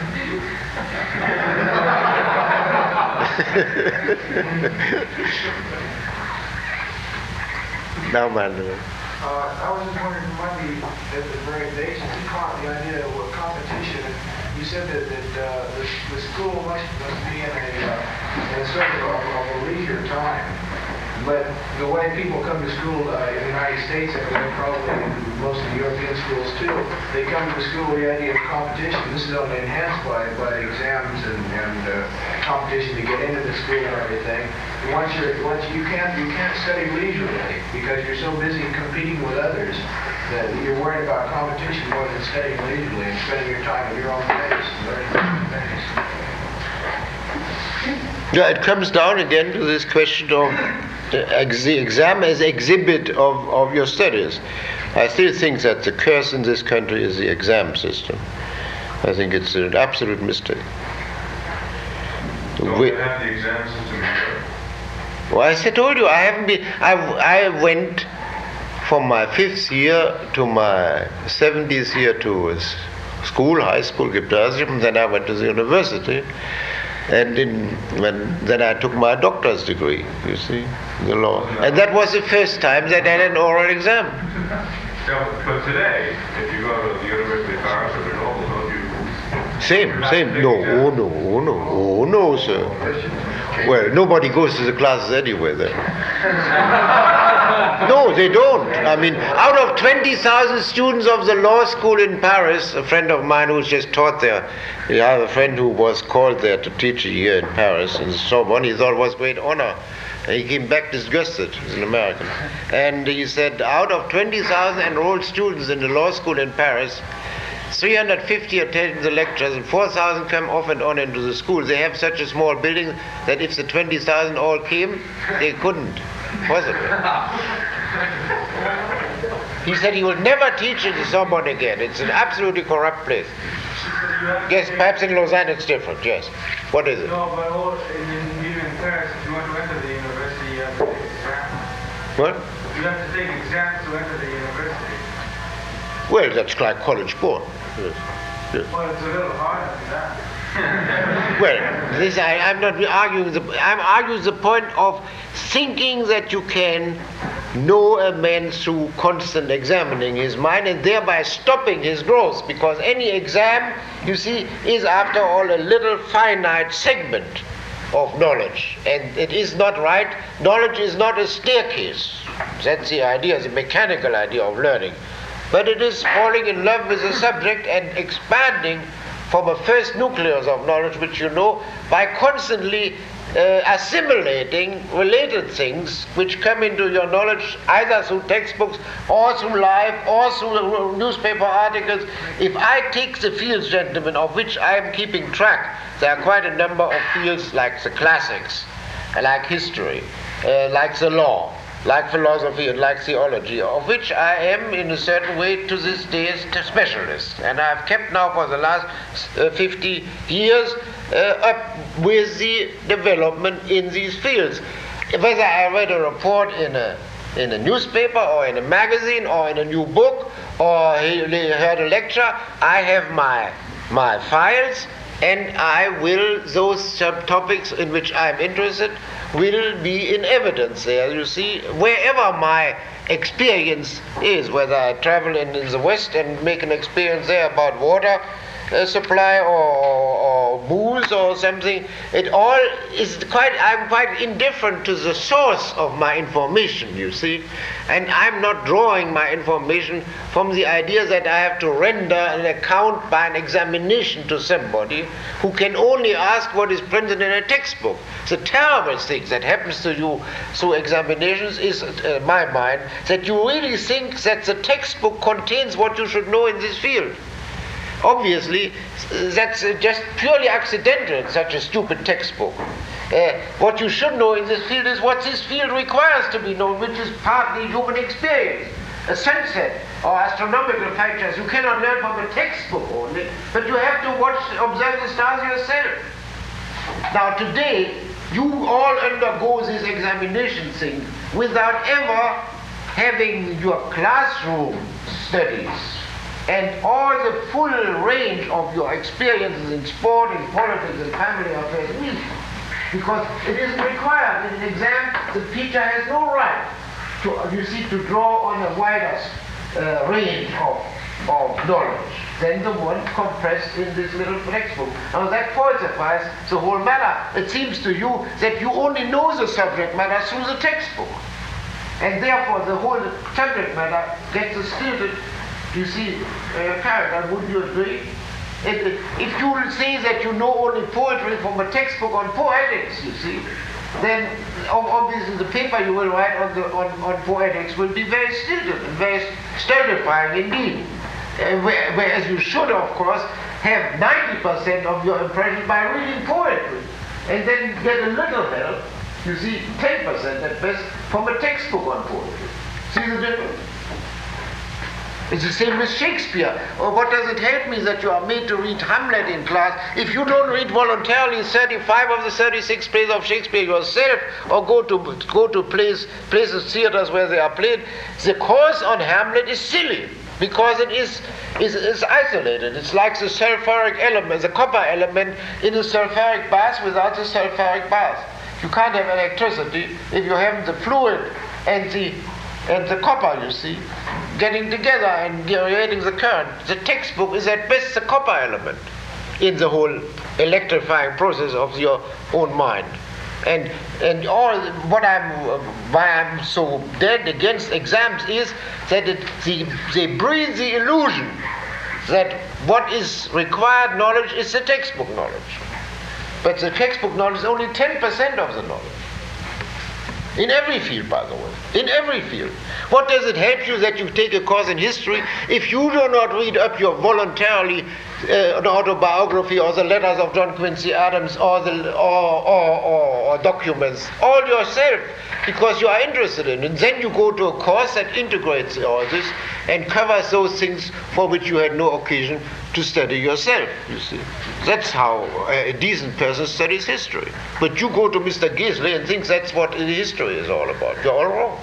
Now, Mandeville. I was just wondering, it might be at the very basic, you caught the idea of competition. You said that the school must be in a sort of a leisure time. But the way people come to school in the United States, and probably most of the European schools too, they come to school with the idea of competition. This is only enhanced by exams and competition to get into the school and everything. And once you can't study leisurely because you're so busy competing with others that you're worried about competition more than studying leisurely and spending your time at your own pace and learning at your own pace. Yeah, it comes down again to this question of the exam as exhibit of your studies. I still think that the curse in this country is the exam system. I think it's an absolute mistake. Don't they have the exam system here? Well, as I told you, I haven't been. I went from my 5th year to my 70th year to school, high school, gymnasium, and then I went to the university. And then I took my doctor's degree, you see, the law. And that was the first time that I had an oral exam. Yeah, but today, if you go to the University of Paris or Grenoble, don't you... Same. No, sir. Well, nobody goes to the classes anyway then. No, they don't. I mean, out of 20,000 students of the law school in Paris, a friend of mine who's just taught there, I have a friend who was called there to teach a year in Paris, and someone he thought was great honor. And he came back disgusted. He's an American. And he said, out of 20,000 enrolled students in the law school in Paris, 350 attend the lectures and 4,000 come off and on into the school. They have such a small building that if the 20,000 all came, they couldn't possibly. He said he will never teach in the Sorbonne again. It's an absolutely corrupt place. Yes, perhaps in Lausanne it's different, yes. What is it? No, but even in Paris, if you want to enter the university, you have to take exams. What? You have to take exams to enter the university. Well, that's like college board. Yes. Well, it's a little harder than that. Well, this I'm not arguing. I'm arguing the point of thinking that you can know a man through constant examining his mind and thereby stopping his growth, because any exam, you see, is after all a little finite segment of knowledge, and it is not right. Knowledge is not a staircase. That's the idea, the mechanical idea of learning. But it is falling in love with the subject and expanding from a first nucleus of knowledge, which you know, by constantly assimilating related things which come into your knowledge either through textbooks or through life or through newspaper articles. If I take the fields, gentlemen, of which I am keeping track, there are quite a number of fields like the classics, like history, like the law, like philosophy and like theology, of which I am in a certain way to this day a specialist. And I've kept now for the last 50 years up with the development in these fields. Whether I read a report in a newspaper or in a magazine or in a new book or heard a lecture, I have my files, and I will, those topics in which I'm interested will be in evidence there. You see, wherever my experience is, whether I travel in the West and make an experience there about water supply or booze or something, it all is I'm quite indifferent to the source of my information, you see. And I'm not drawing my information from the idea that I have to render an account by an examination to somebody who can only ask what is printed in a textbook. The terrible thing that happens to you through examinations is, my mind, that you really think that the textbook contains what you should know in this field. Obviously, that's just purely accidental in such a stupid textbook. What you should know in this field is what this field requires to be known, which is partly human experience. A sunset or astronomical pictures you cannot learn from a textbook only, but you have to observe the stars yourself. Now today, you all undergo this examination thing without ever having your classroom studies and all the full range of your experiences in sport, in politics, and family affairs with you. Because it isn't required. In an exam, the teacher has no right to draw on a wider range of knowledge than the one compressed in this little textbook. Now that falsifies the whole matter. It seems to you that you only know the subject matter through the textbook. And therefore the whole subject matter gets distorted. You see, character, would you agree? If you will say that you know only poetry from a textbook on poetics, you see, then obviously the paper you will write on poetics will be very stilted and very stultifying indeed. Whereas you should, of course, have 90% of your impression by reading poetry, and then get a little help, you see, 10% at best, from a textbook on poetry. See the difference? It's the same with Shakespeare. Or what does it help me that you are made to read Hamlet in class if you don't read voluntarily 35 of the 36 plays of Shakespeare yourself, or go to places, theaters where they are played? The course on Hamlet is silly because it is isolated. It's like the sulfuric element, the copper element in a sulfuric bath without the sulfuric bath. You can't have electricity if you haven't the fluid and the copper, you see, getting together and generating the current. The textbook is at best the copper element in the whole electrifying process of your own mind. And why I'm so dead against exams is that they breed the illusion that what is required knowledge is the textbook knowledge. But the textbook knowledge is only 10% of the knowledge. In every field, by the way. In every field. What does it help you that you take a course in history if you do not read up your voluntarily an autobiography or the letters of John Quincy Adams or documents all yourself because you are interested in it? And then you go to a course that integrates all this and covers those things for which you had no occasion to study yourself, you see. That's how a decent person studies history. But you go to Mr. Gisley and think that's what history is all about. You're all wrong.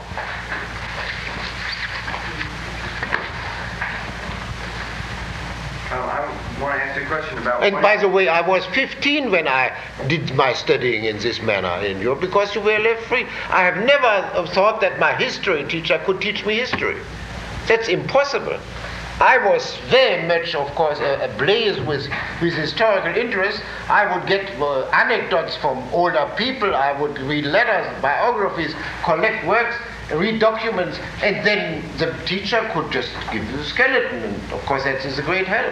I want to ask you a question about... And by the way, I was 15 when I did my studying in this manner in Europe because you were left free. I have never thought that my history teacher could teach me history. That's impossible. I was very much, of course, ablaze with historical interest. I would get anecdotes from older people. I would read letters, biographies, collect works, read documents, and then the teacher could just give you the skeleton. And of course, that is a great help.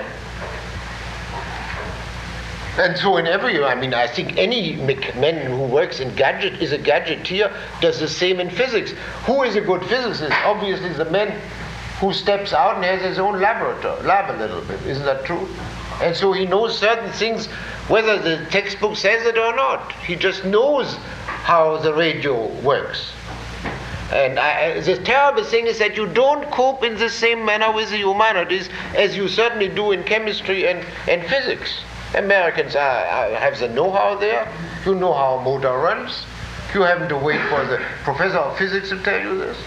And so I think any man who works in gadget is a gadgeteer, does the same in physics. Who is a good physicist? Obviously the man who steps out and has his own lab a little bit. Isn't that true? And so he knows certain things, whether the textbook says it or not. He just knows how the radio works. And the terrible thing is that you don't cope in the same manner with the humanities as you certainly do in chemistry and physics. Americans have the know-how there. You know how a motor runs. You haven't to wait for the professor of physics to tell you this.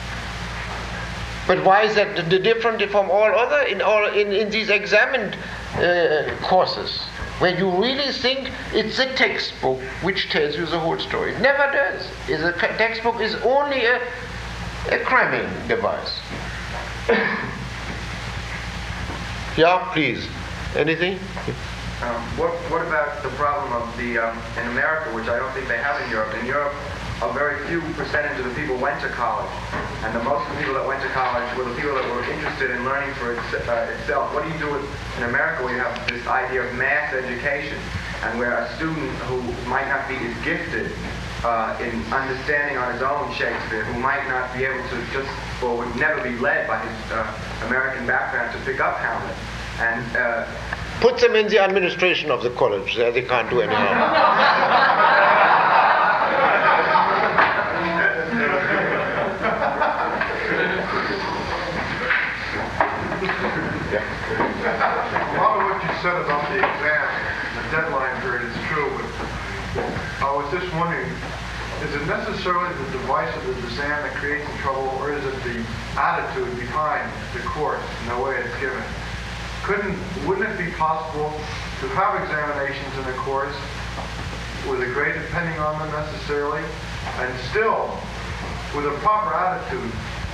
But why is that different from all other in these examined courses, where you really think it's the textbook which tells you the whole story? It never does. The textbook is only a cramming device. Yeah, please. Anything? What about the problem of the in America, which I don't think they have in Europe? In Europe, a very few percentage of the people went to college, and the most of the people that went to college were the people that were interested in learning for itself. What do you do in America where you have this idea of mass education, and where a student who might not be as gifted in understanding on his own Shakespeare, who might not be able to just, or would never be led by his American background to pick up Hamlet, and put them in the administration of the college. There they can't do any harm. A lot of what you said about the exam, the deadline period, is true, but I was just wondering, is it necessarily the device of the exam that creates the trouble, or is it the attitude behind the course and the way it's given? Wouldn't it be possible to have examinations in a course with a grade depending on them necessarily, and still, with a proper attitude,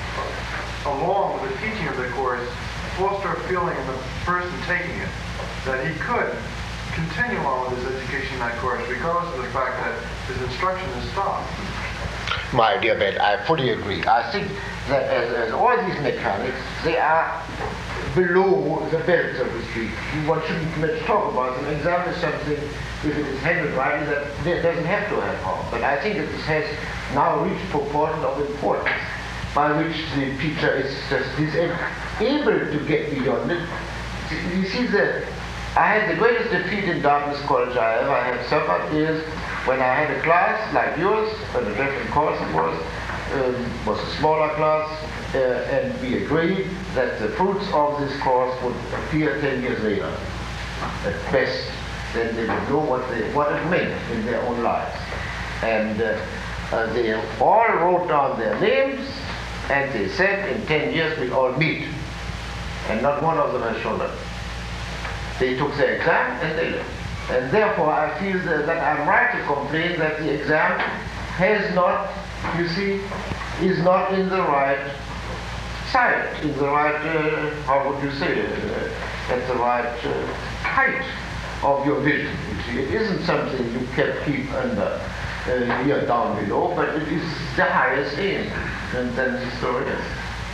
along with the teaching of the course, foster a feeling in the person taking it that he could continue on with his education in that course, regardless of the fact that his instruction is stopped? My dear Ben, I fully agree. I think that as all these mechanics, they are below the belt, so to speak. One shouldn't much talk about them. Exam is something, if it is handled rightly, that it doesn't have to have harm. But I think that this has now reached proportion of importance, by which the teacher is just able to get beyond it. You see, I had the greatest defeat in Dartmouth College I ever had suffered is when I had a class like yours, but a different course it was a smaller class, and we agreed that the fruits of this course would appear 10 years later, at best. Then they would know what it meant in their own lives. And they all wrote down their names, and they said in 10 years we'll all meet. And not one of them has shown up. They took the exam and they left. And therefore I feel that I'm right to complain that the exam has not, you see, is not in the right side, in the right, how would you say it, at the right height of your vision. You see, it isn't something you can keep under here down below, but it is the highest aim, and then the story is.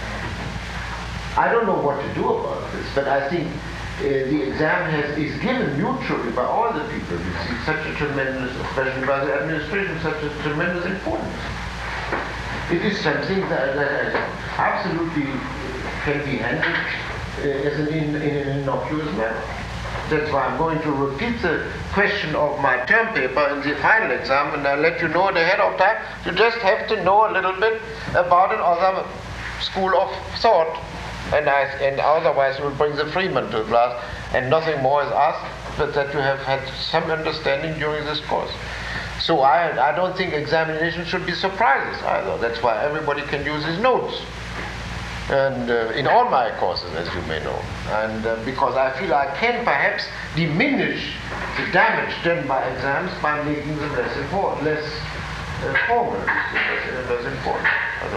I don't know what to do about this, but I think the exam is given mutually by all the people. You see such a tremendous, especially by the administration, such a tremendous importance. It is something that absolutely can be handled in an innocuous manner. That's why I'm going to repeat the question of my term paper in the final exam, and I'll let you know ahead of time. You just have to know a little bit about another school of thought, and otherwise you will bring the Freeman to class, and nothing more is asked, but that you have had some understanding during this course. So I don't think examination should be surprises either. That's why everybody can use his notes. And in all my courses, as you may know. And because I feel I can perhaps diminish the damage done by exams by making them less important, less formal, less important. I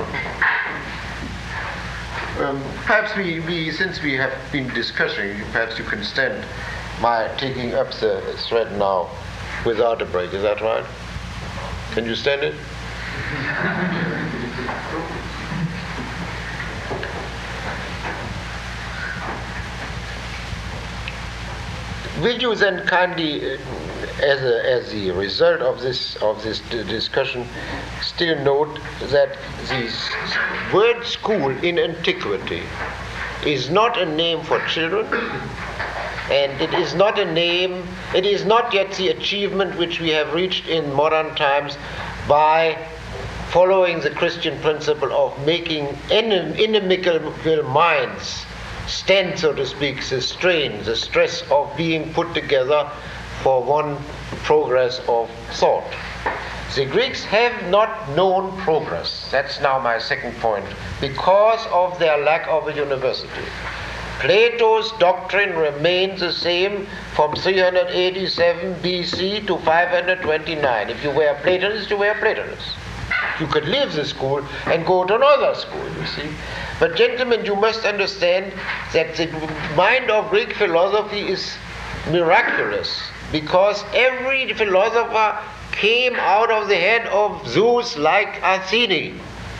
don't know. Perhaps since we have been discussing, perhaps you can stand my taking up the thread now without a break. Is that right? Can you stand it? Will you then kindly, as the result of this discussion, still note that the word school in antiquity is not a name for children, and it is not a name, it is not yet the achievement which we have reached in modern times by following the Christian principle of making inimical minds stand, so to speak, the strain, the stress of being put together for one progress of thought. The Greeks have not known progress. That's now my second point, because of their lack of a university. Plato's doctrine remains the same from 387 BC to 529. If you were a Platonist, you were a Platonist. You could leave the school and go to another school, you see. But gentlemen, you must understand that the mind of Greek philosophy is miraculous, because every philosopher came out of the head of Zeus like Athene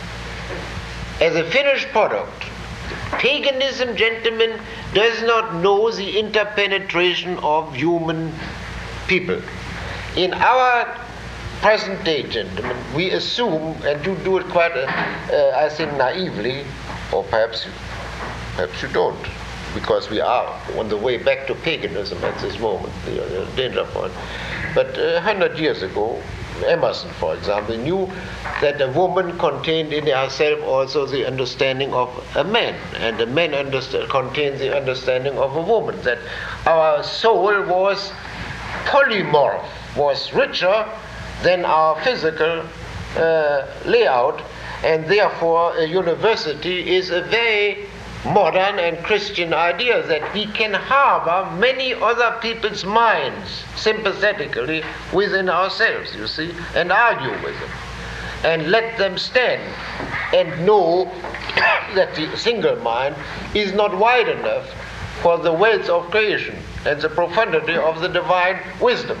as a finished product. Paganism, gentlemen, does not know the interpenetration of human people. In our present day, gentlemen, we assume, and you do it quite, I think, naively, or perhaps you don't, because we are on the way back to paganism at this moment, the danger point. But 100 years ago, Emerson, for example, knew that a woman contained in herself also the understanding of a man, and a man contains the understanding of a woman, that our soul was polymorph, was richer than our physical layout, and therefore a university is a very modern and Christian idea, that we can harbor many other people's minds sympathetically within ourselves, you see, and argue with them, and let them stand, and know that the single mind is not wide enough for the wealth of creation and the profundity of the divine wisdom.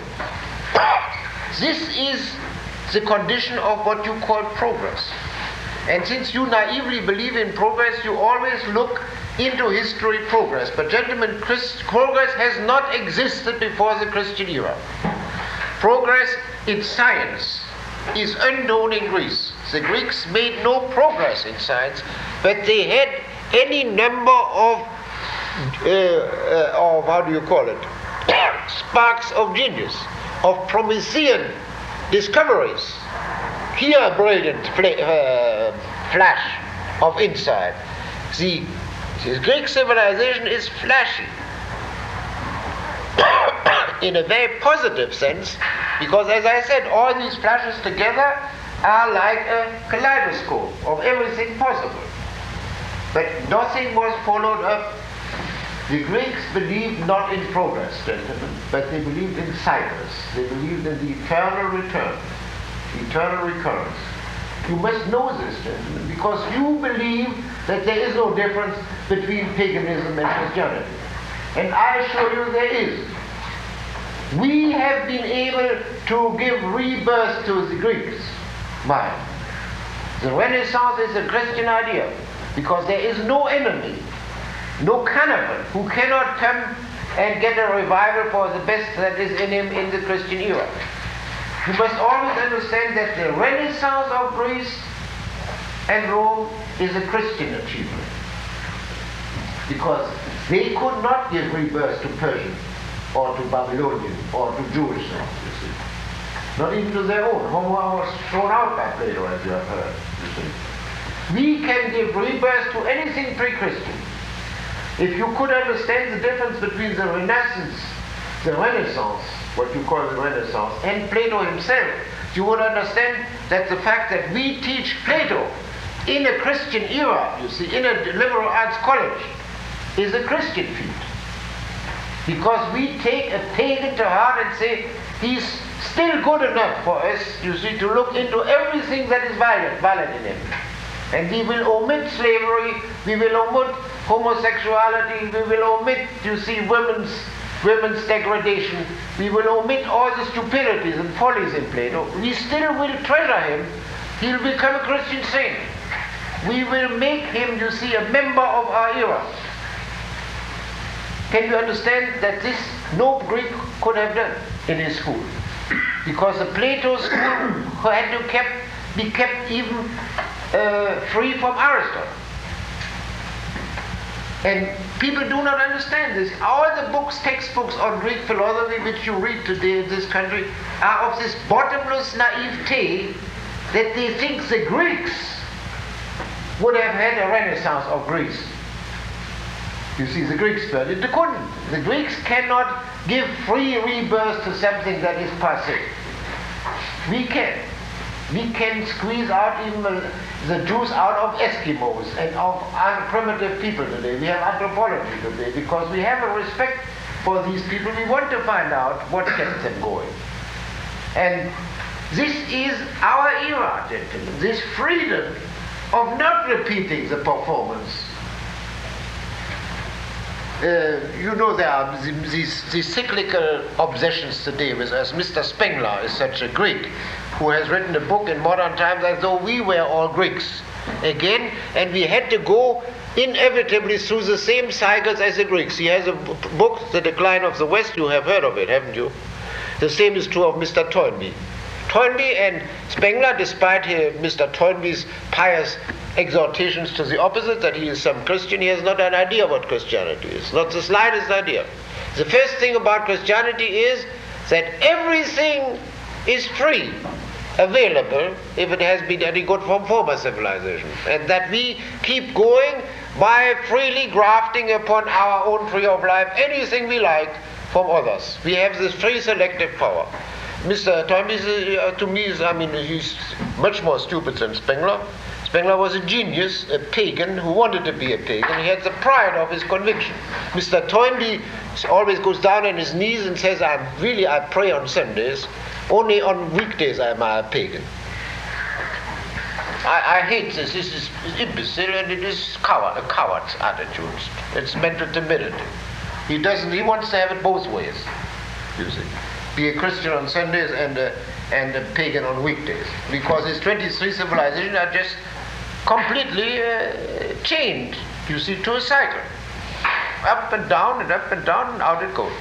This is the condition of what you call progress. And since you naively believe in progress, you always look into history progress. But gentlemen, progress has not existed before the Christian era. Progress in science is unknown in Greece. The Greeks made no progress in science, but they had any number of how do you call it, sparks of genius, of Promethean discoveries. Here a brilliant flash of insight. The Greek civilization is flashy in a very positive sense, because, as I said, all these flashes together are like a kaleidoscope of everything possible. But nothing was followed up. The Greeks believed not in progress, gentlemen, but they believed in cycles. They believed in the eternal return, eternal recurrence. You must know this, gentlemen, because you believe that there is no difference between paganism and Christianity. And I assure you there is. We have been able to give rebirth to the Greeks' mind. The Renaissance is a Christian idea, because there is no enemy, no cannibal who cannot come and get a revival for the best that is in him in the Christian era. You must always understand that the Renaissance of Greece and Rome is a Christian achievement, because they could not give rebirth to Persian or to Babylonian or to Jewish songs, you see. Not even to their own. Homer was thrown out by Plato, as you have heard, you see. We can give rebirth to anything pre-Christian. If you could understand the difference between the Renaissance, the Renaissance, what you call the Renaissance, and Plato himself, you would understand that the fact that we teach Plato in a Christian era, you see, in a liberal arts college, is a Christian feat. Because we take a pagan to heart and say, he's still good enough for us, you see, to look into everything that is valid in him. And we will omit slavery, we will omit homosexuality, we will omit, you see, women's degradation, we will omit all the stupidities and follies in Plato. We still will treasure him. He'll become a Christian saint. We will make him, you see, a member of our era. Can you understand that this no Greek could have done in his school? Because the Plato school had to be kept even free from Aristotle. And people do not understand this. All the books, textbooks on Greek philosophy which you read today in this country are of this bottomless naivete that they think the Greeks would have had a renaissance of Greece. You see, the Greeks felt it. They couldn't. The Greeks cannot give free rebirth to something that is passé. We can. We can squeeze out even the Jews out of Eskimos and of primitive people today. We have anthropology today because we have a respect for these people. We want to find out what kept them going. And this is our era, gentlemen. This freedom of not repeating the performance. You know, there are these cyclical obsessions today with us. Mr. Spengler is such a Greek who has written a book in modern times as though we were all Greeks again, and we had to go inevitably through the same cycles as the Greeks. He has a book, The Decline of the West. You have heard of it, haven't you? The same is true of Mr. Toynbee. Toynbee and Spengler, despite Mr. Toynbee's pious exhortations to the opposite, that he is some Christian, he has not an idea what Christianity is, not the slightest idea. The first thing about Christianity is that everything is free, available, if it has been any good from former civilization, and that we keep going by freely grafting upon our own tree of life anything we like from others. We have this free selective power. Mr. Toynbee, to me, he's much more stupid than Spengler. Spengler was a genius, a pagan who wanted to be a pagan. He had the pride of his conviction. Mr. Toynbee always goes down on his knees and says, I pray on Sundays. Only on weekdays am I a pagan. I hate this. This is imbecile and it is a coward's attitude. It's mental timidity. He wants to have it both ways, you see. Be a Christian on Sundays and a pagan on weekdays. Because his 23 civilizations are just completely chained, you see, to a cycle. Up and down and up and down and out it goes.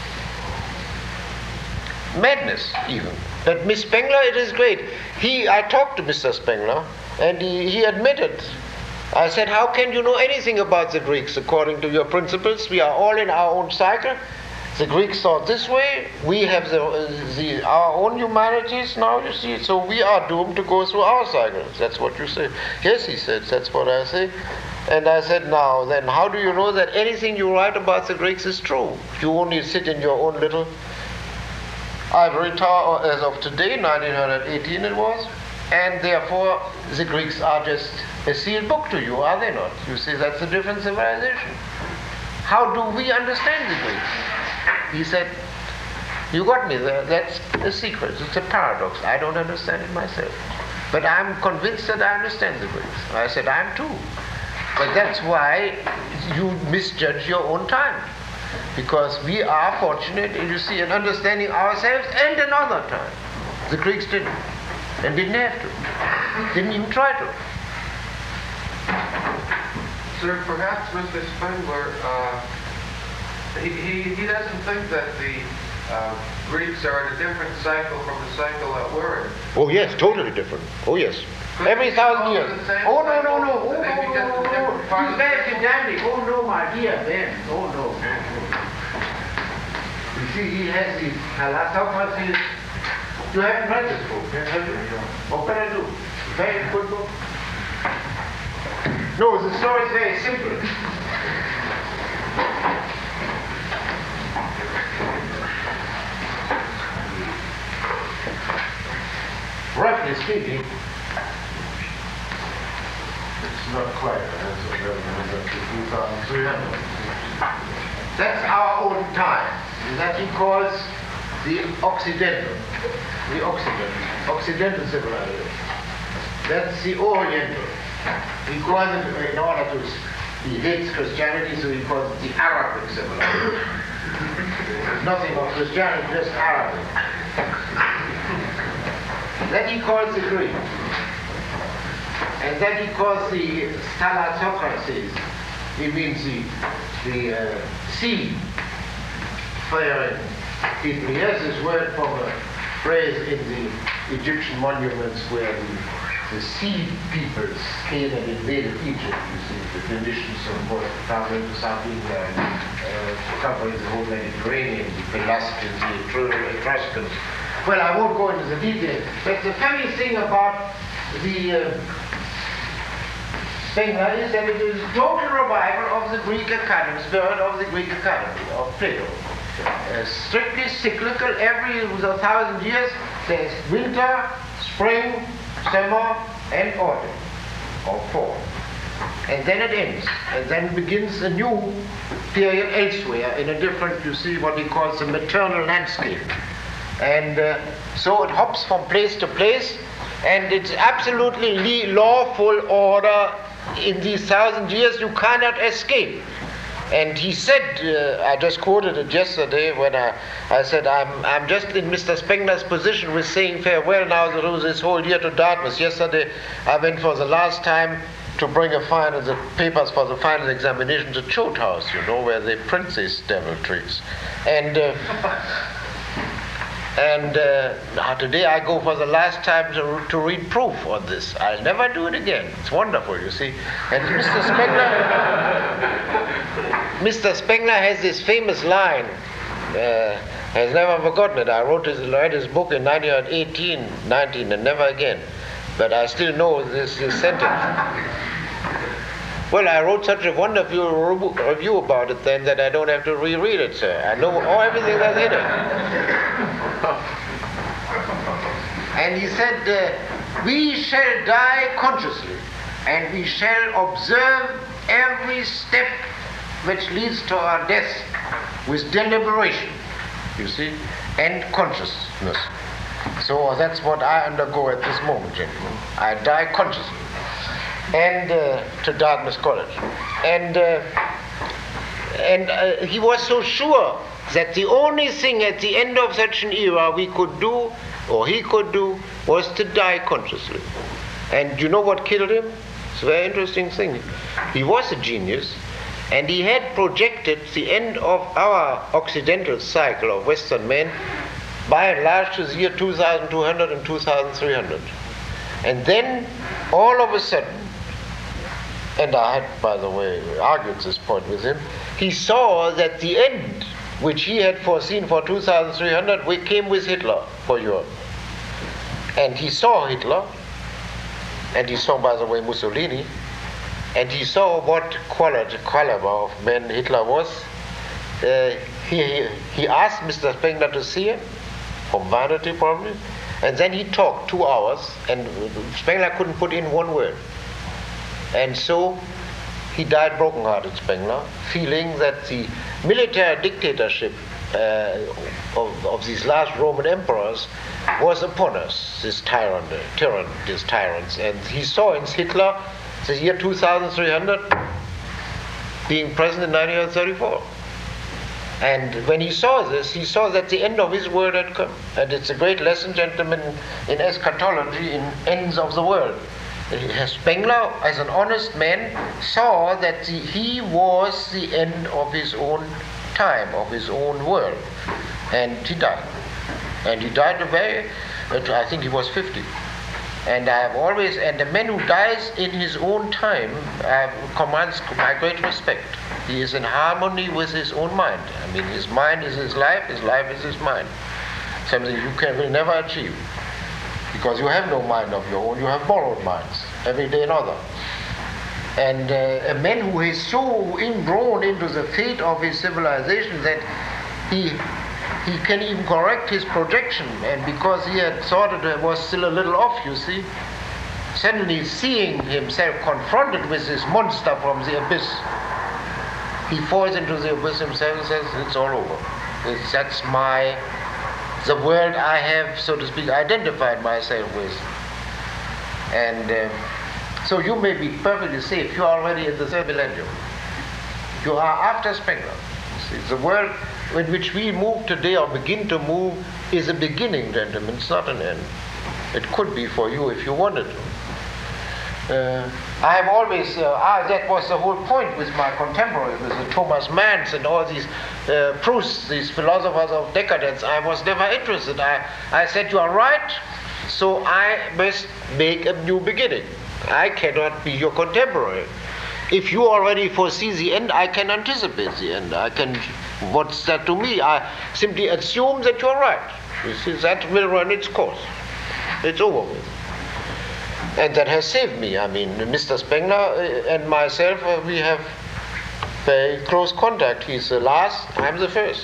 Madness, even. But Miss Spengler, it is great. I talked to Mr. Spengler, and he admitted. I said, how can you know anything about the Greeks according to your principles? We are all in our own cycle. The Greeks thought this way. We have our own humanities now, you see. So we are doomed to go through our cycles. That's what you say. Yes, he said, that's what I say. And I said, now, then how do you know that anything you write about the Greeks is true? You only sit in your own little ivory tower as of today, 1918 it was, and therefore the Greeks are just a sealed book to you, are they not? You see, that's a different civilization. How do we understand the Greeks? He said, you got me there, that's a secret, it's a paradox, I don't understand it myself. But I'm convinced that I understand the Greeks. I said, I'm too. But that's why you misjudge your own time. Because we are fortunate, you see, in understanding ourselves and another time. The Greeks didn't. And didn't have to. Didn't even try to. Sir, perhaps Mr. Spengler, he doesn't think that the Greeks are in a different cycle from the cycle that we're in. Oh yes, totally different. Oh yes. Every 1,000 years. Oh no. Oh no. He's very pedantic. Oh no, my dear man. Oh no. You see, he has the Thalassocrates. You haven't read this book, have you? What can I do? Very good book. No, the story is very simple. Roughly speaking, it's not quite. That's our own time. That he calls the Occidental civilization. That's the Oriental. He calls it, in order to, he hates Christianity, so he calls it the Arabic civilization. There's nothing of Christianity, just Arabic. That he calls the Greek. And that he calls the Thalassocrates. He means the sea faring people. He has this word from a phrase in the Egyptian monuments where the sea peoples came and invaded Egypt. You see, the Phoenicians, of course, traveled to South India and covering the whole Mediterranean, the Pelasgians, the Etruscans. well, I won't go into the details, but the funny thing about the Spengler is that it is total revival of the Greek Academy, spirit of the Greek Academy, of Plato. Strictly cyclical, every 1,000 years there's winter, spring, summer, and autumn, or fall. And then it ends, and then begins a new period elsewhere in a different, you see, what he calls the maternal landscape. And so it hops from place to place, and it's absolutely lawful order in these 1,000 years. You cannot escape. And he said, I just quoted it yesterday when I said, I'm just in Mr. Spengler's position with saying farewell now through this whole year to Dartmouth. Yesterday I went for the last time to bring the papers for the final examination to Choate House, you know, where they print these deviltries. And now today I go for the last time to read proof on this. I'll never do it again. It's wonderful, you see. And Mr. Spengler has this famous line, has never forgotten it. I read his book in 1918, 19, and never again. But I still know this sentence. Well, I wrote such a wonderful review about it then that I don't have to reread it, sir. I know everything that's in it. And he said, we shall die consciously, and we shall observe every step which leads to our death with deliberation, you see, and consciousness. So that's what I undergo at this moment, gentlemen. I die consciously. And to Dartmouth College. And he was so sure that the only thing at the end of such an era we could do, or he could do, was to die consciously. And you know what killed him? It's a very interesting thing. He was a genius, and he had projected the end of our Occidental cycle of Western men by and large to the year 2200 and 2300. And then, all of a sudden, and I had, by the way, argued this point with him, he saw that the end, which he had foreseen for 2300, we came with Hitler for Europe. And he saw Hitler, and he saw, by the way, Mussolini, and he saw what caliber of man Hitler was. He asked Mr. Spengler to see him, from vanity probably, and then he talked 2 hours, and Spengler couldn't put in one word. And so he died broken-hearted, Spengler, feeling that the military dictatorship of these last Roman emperors was upon us, these tyrants. And he saw in Hitler the year 2300 being present in 1934. And when he saw this, he saw that the end of his world had come. And it's a great lesson, gentlemen, in eschatology, in ends of the world. Spengler, as an honest man, saw that he was the end of his own time, of his own world. And he died. And he died I think he was 50. And I have always, and a man who dies in his own time commands my great respect. He is in harmony with his own mind. I mean, his mind is his life is his mind. Something you will never achieve. Because you have no mind of your own, you have borrowed minds, every day another. And a man who is so ingrown into the fate of his civilization that he can even correct his projection, and because he had thought it was still a little off, you see, suddenly seeing himself confronted with this monster from the abyss, he falls into the abyss himself and says, it's all over. That's the world I have, so to speak, identified myself with. And so you may be perfectly safe. You are already in the third millennium. You are after Spengler. See, the world in which we move today, or begin to move, is a beginning, gentlemen. It's not an end. It could be for you if you wanted to. I have always, that was the whole point with my contemporaries, with the Thomas Manns and all these Proust, these philosophers of decadence. I was never interested. I said, you are right, so I must make a new beginning. I cannot be your contemporary. If you already foresee the end, I can anticipate the end. What's that to me? I simply assume that you're right. You see, that will run its course. It's over with. And that has saved me. I mean, Mr. Spengler and myself, we have very close contact. He's the last, I'm the first.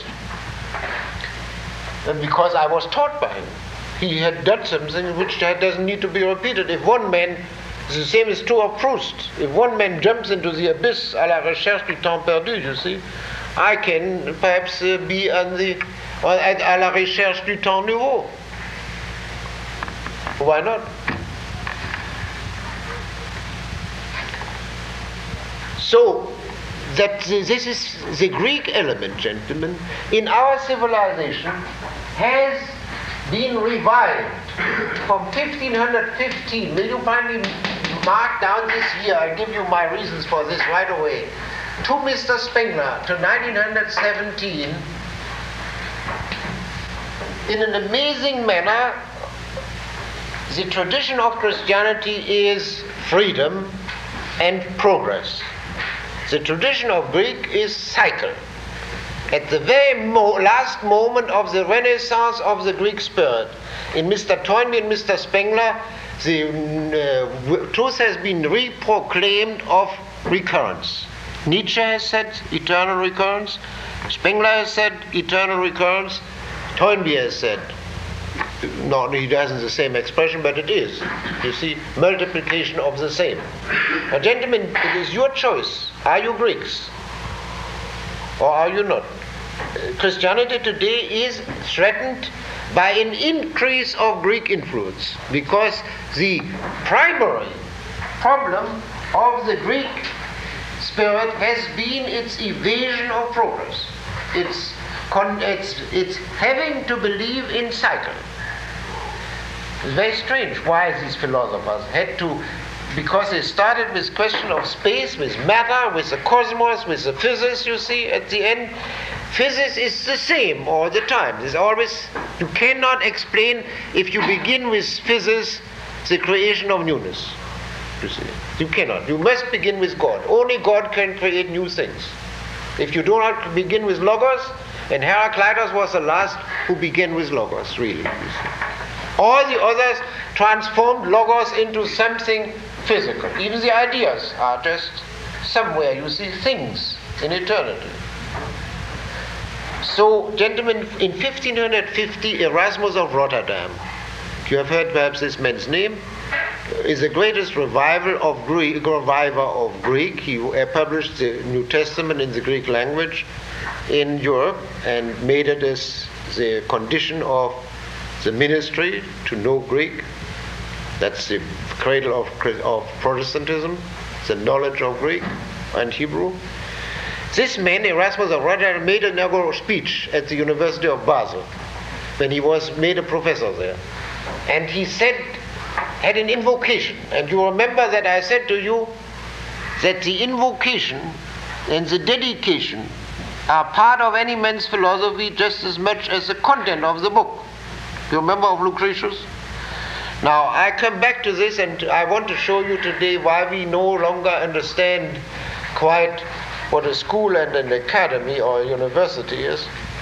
And because I was taught by him. He had done something which doesn't need to be repeated. If one man, the same is true of Proust, if one man jumps into the abyss à la recherche du temps perdu, you see, I can perhaps be à la recherche du temps nouveau. Why not? So, that this is the Greek element, gentlemen, in our civilization has been revived from 1515. Will you kindly mark down this year? I'll give you my reasons for this right away. To Mr. Spengler, to 1917, in an amazing manner, the tradition of Christianity is freedom and progress. The tradition of Greek is cycle. At the very last moment of the renaissance of the Greek spirit, in Mr. Toynbee and Mr. Spengler, the truth has been reproclaimed of recurrence. Nietzsche has said eternal recurrence, Spengler has said eternal recurrence, Toynbee has said, no, he doesn't the same expression, but it is. You see, multiplication of the same. Now, gentlemen, it is your choice. Are you Greeks? Or are you not? Christianity today is threatened by an increase of Greek influence, because the primary problem of the Greek spirit has been its evasion of progress. It's having to believe in cycle. It's very strange why these philosophers had to, because they started with question of space, with matter, with the cosmos, with the physics, you see, at the end, physics is the same all the time. There's always, you cannot explain, if you begin with physics, the creation of newness. You see, you cannot. You must begin with God. Only God can create new things. If you do not begin with Logos, and Heraclitus was the last who began with Logos, really. You see. All the others transformed Logos into something physical. Even the ideas are just somewhere, you see, things in eternity. So, gentlemen, in 1550, Erasmus of Rotterdam, you have heard perhaps this man's name, is the greatest reviver of Greek. He published the New Testament in the Greek language in Europe and made it as the condition of the ministry to know Greek. That's the cradle of Protestantism, the knowledge of Greek and Hebrew. This man, Erasmus of Rotterdam, made an inaugural speech at the University of Basel when he was made a professor there. And he had an invocation. And you remember that I said to you that the invocation and the dedication are part of any man's philosophy just as much as the content of the book. You remember of Lucretius? Now, I come back to this, and I want to show you today why we no longer understand quite what a school and an academy or a university is.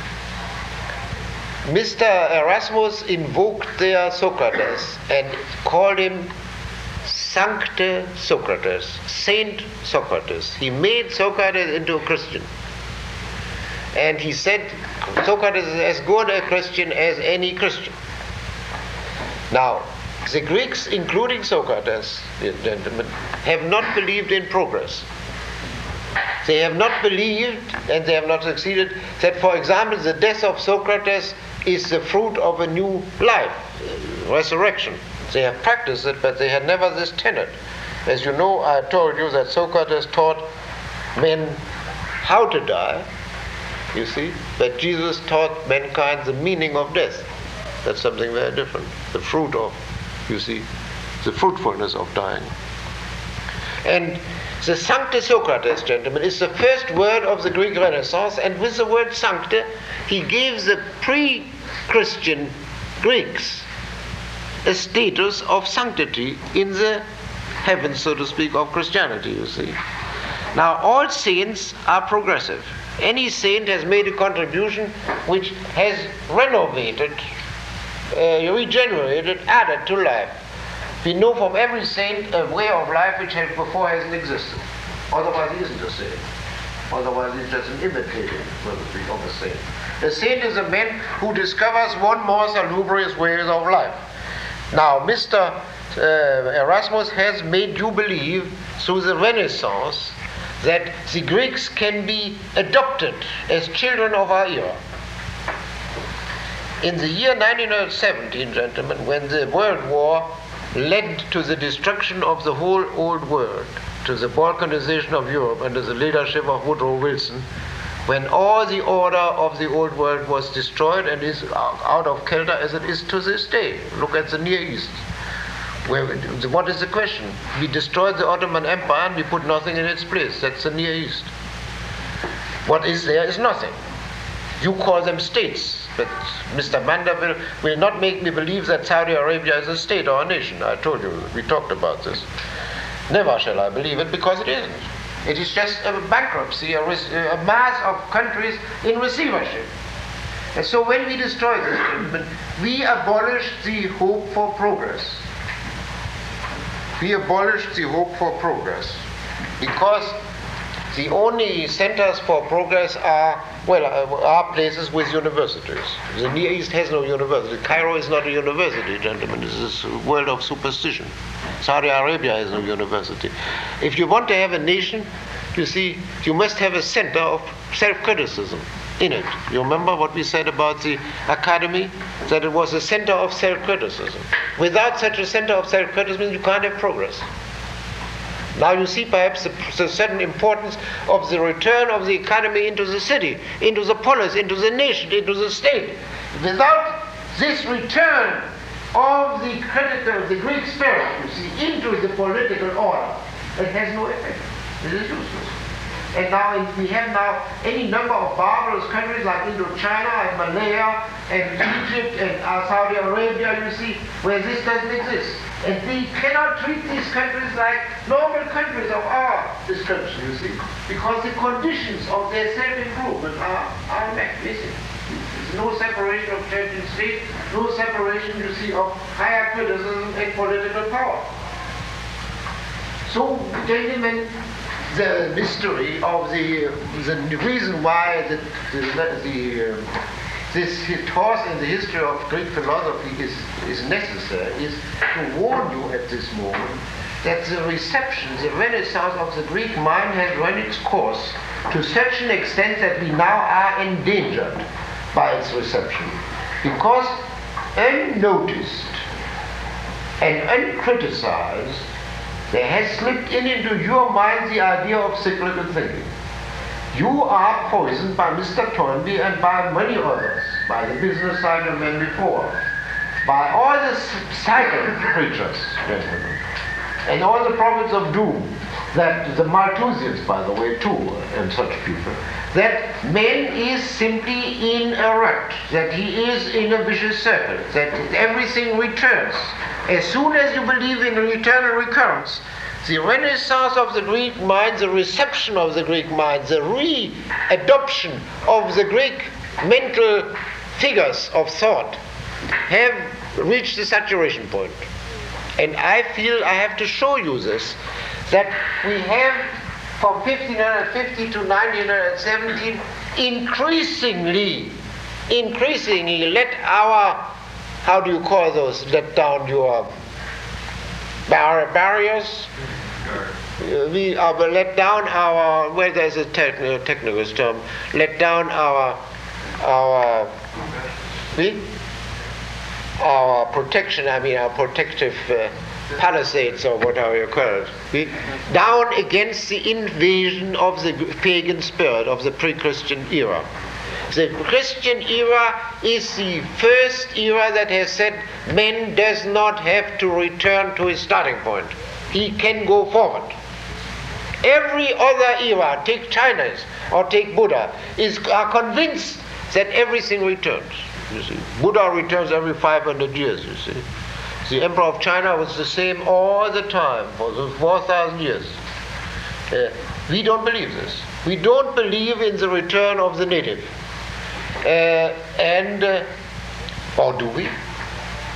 Mr. Erasmus invoked there Socrates and called him Sancte Socrates, Saint Socrates. He made Socrates into a Christian. And he said Socrates is as good a Christian as any Christian. Now, the Greeks, including Socrates, gentlemen, have not believed in progress. They have not believed, and they have not succeeded, that, for example, the death of Socrates is the fruit of a new life, resurrection. They have practiced it, but they had never this tenet. As you know, I told you that Socrates taught men how to die, you see, but Jesus taught mankind the meaning of death. That's something very different. The fruit of, you see, the fruitfulness of dying. And the Sancte Socrates, gentlemen, is the first word of the Greek Renaissance, and with the word Sancte, he gave the pre-Christian Greeks a status of sanctity in the heavens, so to speak, of Christianity, you see. Now, all saints are progressive. Any saint has made a contribution which has renovated regenerated, added to life. We know from every saint a way of life which before hasn't existed. Otherwise he isn't a saint. Otherwise he's just an imitator, so to speak, of a saint. A saint is a man who discovers one more salubrious way of life. Now, Mr. Erasmus has made you believe through the Renaissance that the Greeks can be adopted as children of our era. In the year 1917, gentlemen, when the World War led to the destruction of the whole old world, to the balkanization of Europe under the leadership of Woodrow Wilson, when all the order of the old world was destroyed and is out of kilter as it is to this day. Look at the Near East. What is the question? We destroyed the Ottoman Empire and we put nothing in its place. That's the Near East. What is there is nothing. You call them states, but Mr. Mander will not make me believe that Saudi Arabia is a state or a nation. I told you, we talked about this. Never shall I believe it, because it isn't. It is just a bankruptcy, a mass of countries in receivership. And so when we destroy this, gentlemen, we abolish the hope for progress. We abolish the hope for progress, because the only centers for progress are places with universities. The Near East has no university. Cairo is not a university, gentlemen. This is a world of superstition. Saudi Arabia has no university. If you want to have a nation, you see, you must have a center of self-criticism in it. You remember what we said about the academy? That it was a center of self-criticism. Without such a center of self-criticism, you can't have progress. Now you see perhaps the sudden importance of the return of the economy into the city, into the polis, into the nation, into the state. Without this return of the Greek spirit, you see, into the political order, it has no effect. It is useless. And now we have now any number of barbarous countries like Indochina and Malaya and Egypt and Saudi Arabia, you see, where this doesn't exist. And we cannot treat these countries like normal countries of our description, you see, because the conditions of their self-improvement are missing. There's no separation of church and state, no separation, you see, of higher criticism and political power. So, gentlemen, the mystery of the reason why this toss in the history of Greek philosophy is necessary is to warn you at this moment that the reception, the renaissance of the Greek mind has run its course to such an extent that we now are endangered by its reception. Because unnoticed and uncriticized, there has slipped into your mind the idea of cyclical thinking. You are poisoned by Mr. Toynbee and by many others, by the business cycle men before, by all the cycle preachers, gentlemen, and all the prophets of doom, that the Malthusians, by the way, too, and such people, that man is simply in a rut, that he is in a vicious circle, that everything returns. As soon as you believe in eternal recurrence, the renaissance of the Greek mind, the reception of the Greek mind, the re-adoption of the Greek mental figures of thought have reached the saturation point. And I feel I have to show you this, that we have from 1550 to 1917 increasingly let our, how do you call those, let down your barriers? We let down our, well, there's a technical term, let down our protection, our protective palisades, or whatever you call it, down against the invasion of the pagan spirit of the pre-Christian era. The Christian era is the first era that has said man does not have to return to his starting point. He can go forward. Every other era, take China or take Buddha, are convinced that everything returns. You see, Buddha returns every 500 years, you see. The Emperor of China was the same all the time for the 4,000 years. We don't believe this. We don't believe in the return of the native. Or do we?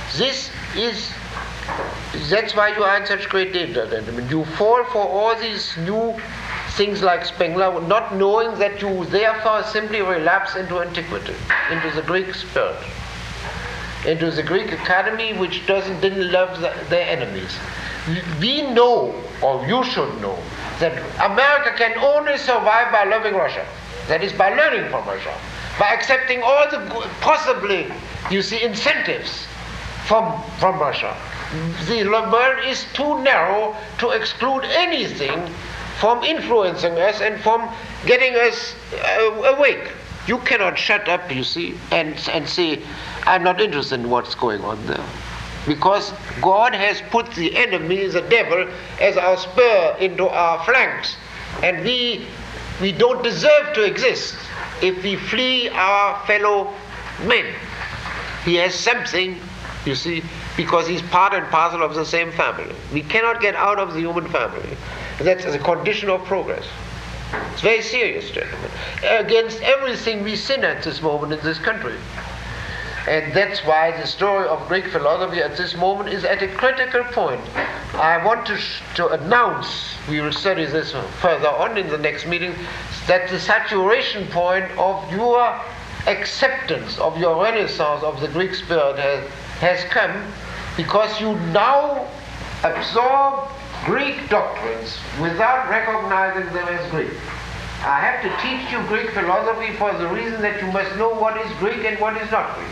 That's why you are in such great danger, gentlemen. You fall for all these new things like Spengler, not knowing that you therefore simply relapse into antiquity, into the Greek spirit, into the Greek academy which didn't love their enemies. We know, or you should know, that America can only survive by loving Russia. That is, by learning from Russia, by accepting all the possibly, incentives from Russia. The world is too narrow to exclude anything from influencing us and from getting us awake. You cannot shut up, and say, I'm not interested in what's going on there. Because God has put the enemy, the devil, as our spur into our flanks. And we don't deserve to exist if we flee our fellow men. He has something, because he's part and parcel of the same family. We cannot get out of the human family. That's the condition of progress. It's very serious, gentlemen. Against everything we sin at this moment in this country. And that's why the story of Greek philosophy at this moment is at a critical point. I want to announce, we will study this further on in the next meeting, that the saturation point of your acceptance of your renaissance of the Greek spirit has come, because you now absorb Greek doctrines without recognizing them as Greek. I have to teach you Greek philosophy for the reason that you must know what is Greek and what is not Greek.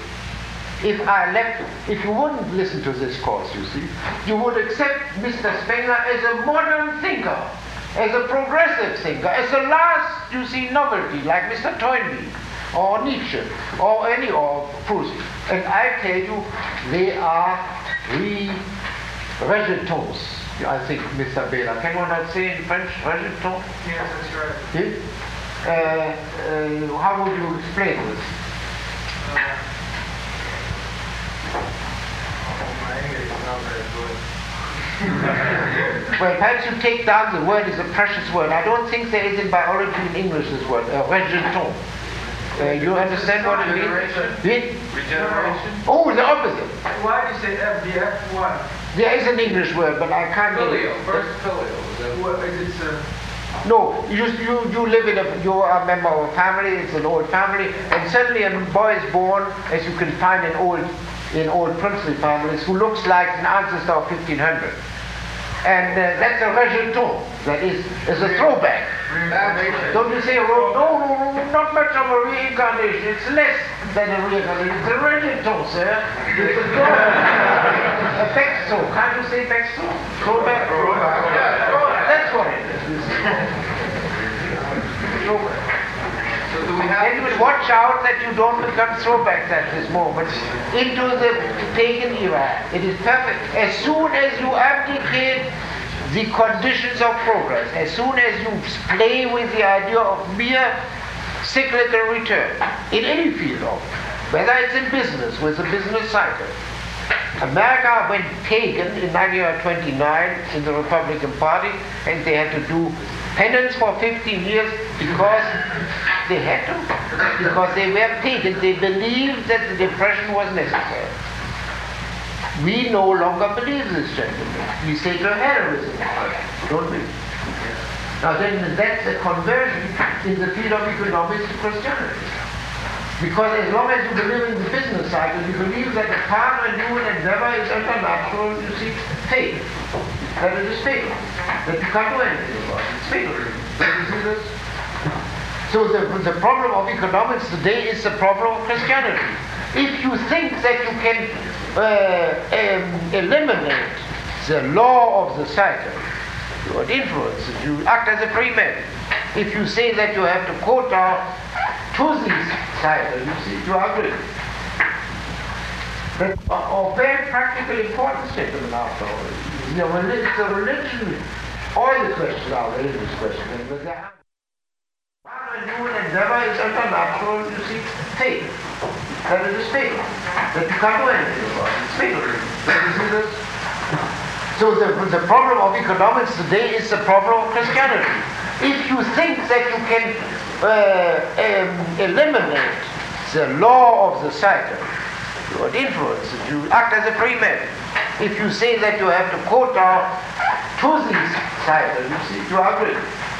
If you wouldn't listen to this course, you would accept Mr. Spengler as a modern thinker, as a progressive thinker, as a last, novelty, like Mr. Toynbee, or Nietzsche, or Proust. And I tell you, they are rejetons, I think, Mr. Bela. Can one not say in French, rejeton? Yes, that's right. How would you explain this? My English is not very good. Well, perhaps you take down the word as a precious word. I don't think there is in biology in English this word, rejeton. You understand what it means? Regeneration? Oh, the opposite. Why do you say F1? There is an English word, but I can't get it. First filio. No, you live you are a member of a family, it's an old family, and suddenly a boy is born, as you can find in old princely families, who looks like an ancestor of 1500. And that's a rejeton, that is a throwback. Don't you say, no, not much of a reincarnation, it's less than a reincarnation, it's a rejeton, sir. It's a throwback. A vexo, can't you say vexo? Throwback? That's what it is. Throwback. Anyway, watch out that you don't become throwbacks at this moment into the pagan era. It is perfect. As soon as you abdicate the conditions of progress, as soon as you play with the idea of mere cyclical return, in any field of, whether it's in business, with the business cycle. America went pagan in 1929 in the Republican Party, and they had to do penance for 15 years because they had to, because they were pagan. They believed that the Depression was necessary. We no longer believe this, gentlemen. We say to hell with it, don't we? Now then, that's a conversion in the field of economics to Christianity. Because as long as you believe in the business cycle, you believe that the path and human endeavor is supernatural, fate. That it is fatal. That you can't do anything about it. It's fatal. Don't you see this? So the problem of economics today is the problem of Christianity. If you think that you can eliminate the law of the cycle, what influences you act as a free man. If you say that you have to quota to this cycle, you agree. That's a very practical important statement after all. It's a religion, all the questions are religious questions. But human endeavor is supernatural, fate. That it is fatal. That you can't do anything about it. It's fatal. Don't you see this? So the problem of economics today is the problem of Christianity. If you think that you can eliminate the law of the cycle, What influences you act as a free man. If you say that you have to quota to these cycles, you see, you agree.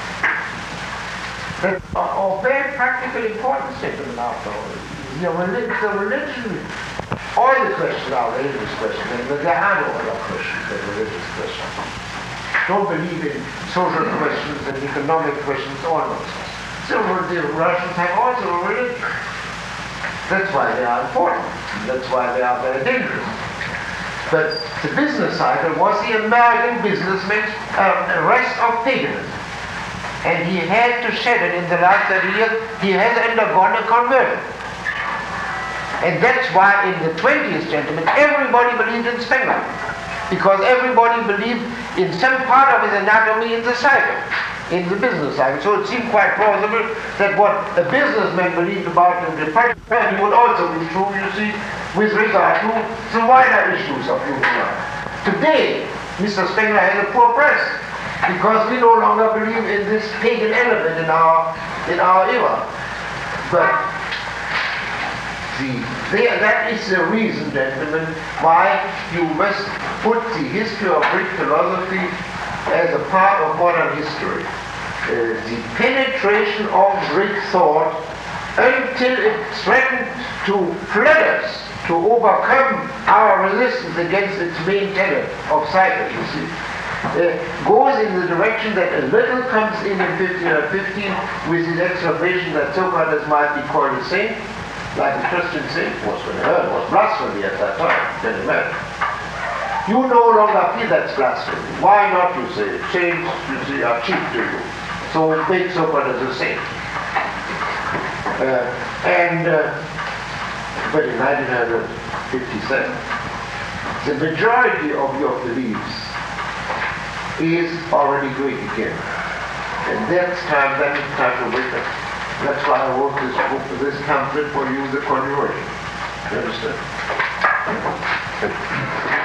That's a very practical important statement after all. The religion, all the questions are religious questions, and there are no other questions than religious questions. Don't believe in social questions and economic questions, all nonsense. So the Russians have also a religion. That's why they are important. That's why they are very dangerous. But the business cycle was the American businessman's arrest of paganism. And he had to shed it in the last 30 years. He has undergone a conversion. And that's why in the 20th century, everybody believed in Spengler. Because everybody believed in some part of his anatomy in the cycle, in the business cycle. So it seemed quite plausible that what a businessman believed about the practical value would also be true, you see, with regard to the wider issues of human life. Today, Mr. Spengler has a poor press, because we no longer believe in this pagan element in our era. But that is the reason, gentlemen, why you must put the history of Greek philosophy as a part of modern history. The penetration of Greek thought until it threatened to flood us, to overcome our resistance against its main tenet of cycle, you see, goes in the direction that a little comes in 1515 with his exclamation that Socrates might be called a saint, like a Christian saint was when heard, was blasphemy at that time, can you imagine? You no longer feel that's blasphemy. Why not, you say? Saints, you see, are cheap to you. So make Socrates a saint. But in 1957, the majority of your beliefs is already Greek again. And then it's time to wake up. That's why I wrote this book, this pamphlet for you, The Conjuration. You understand?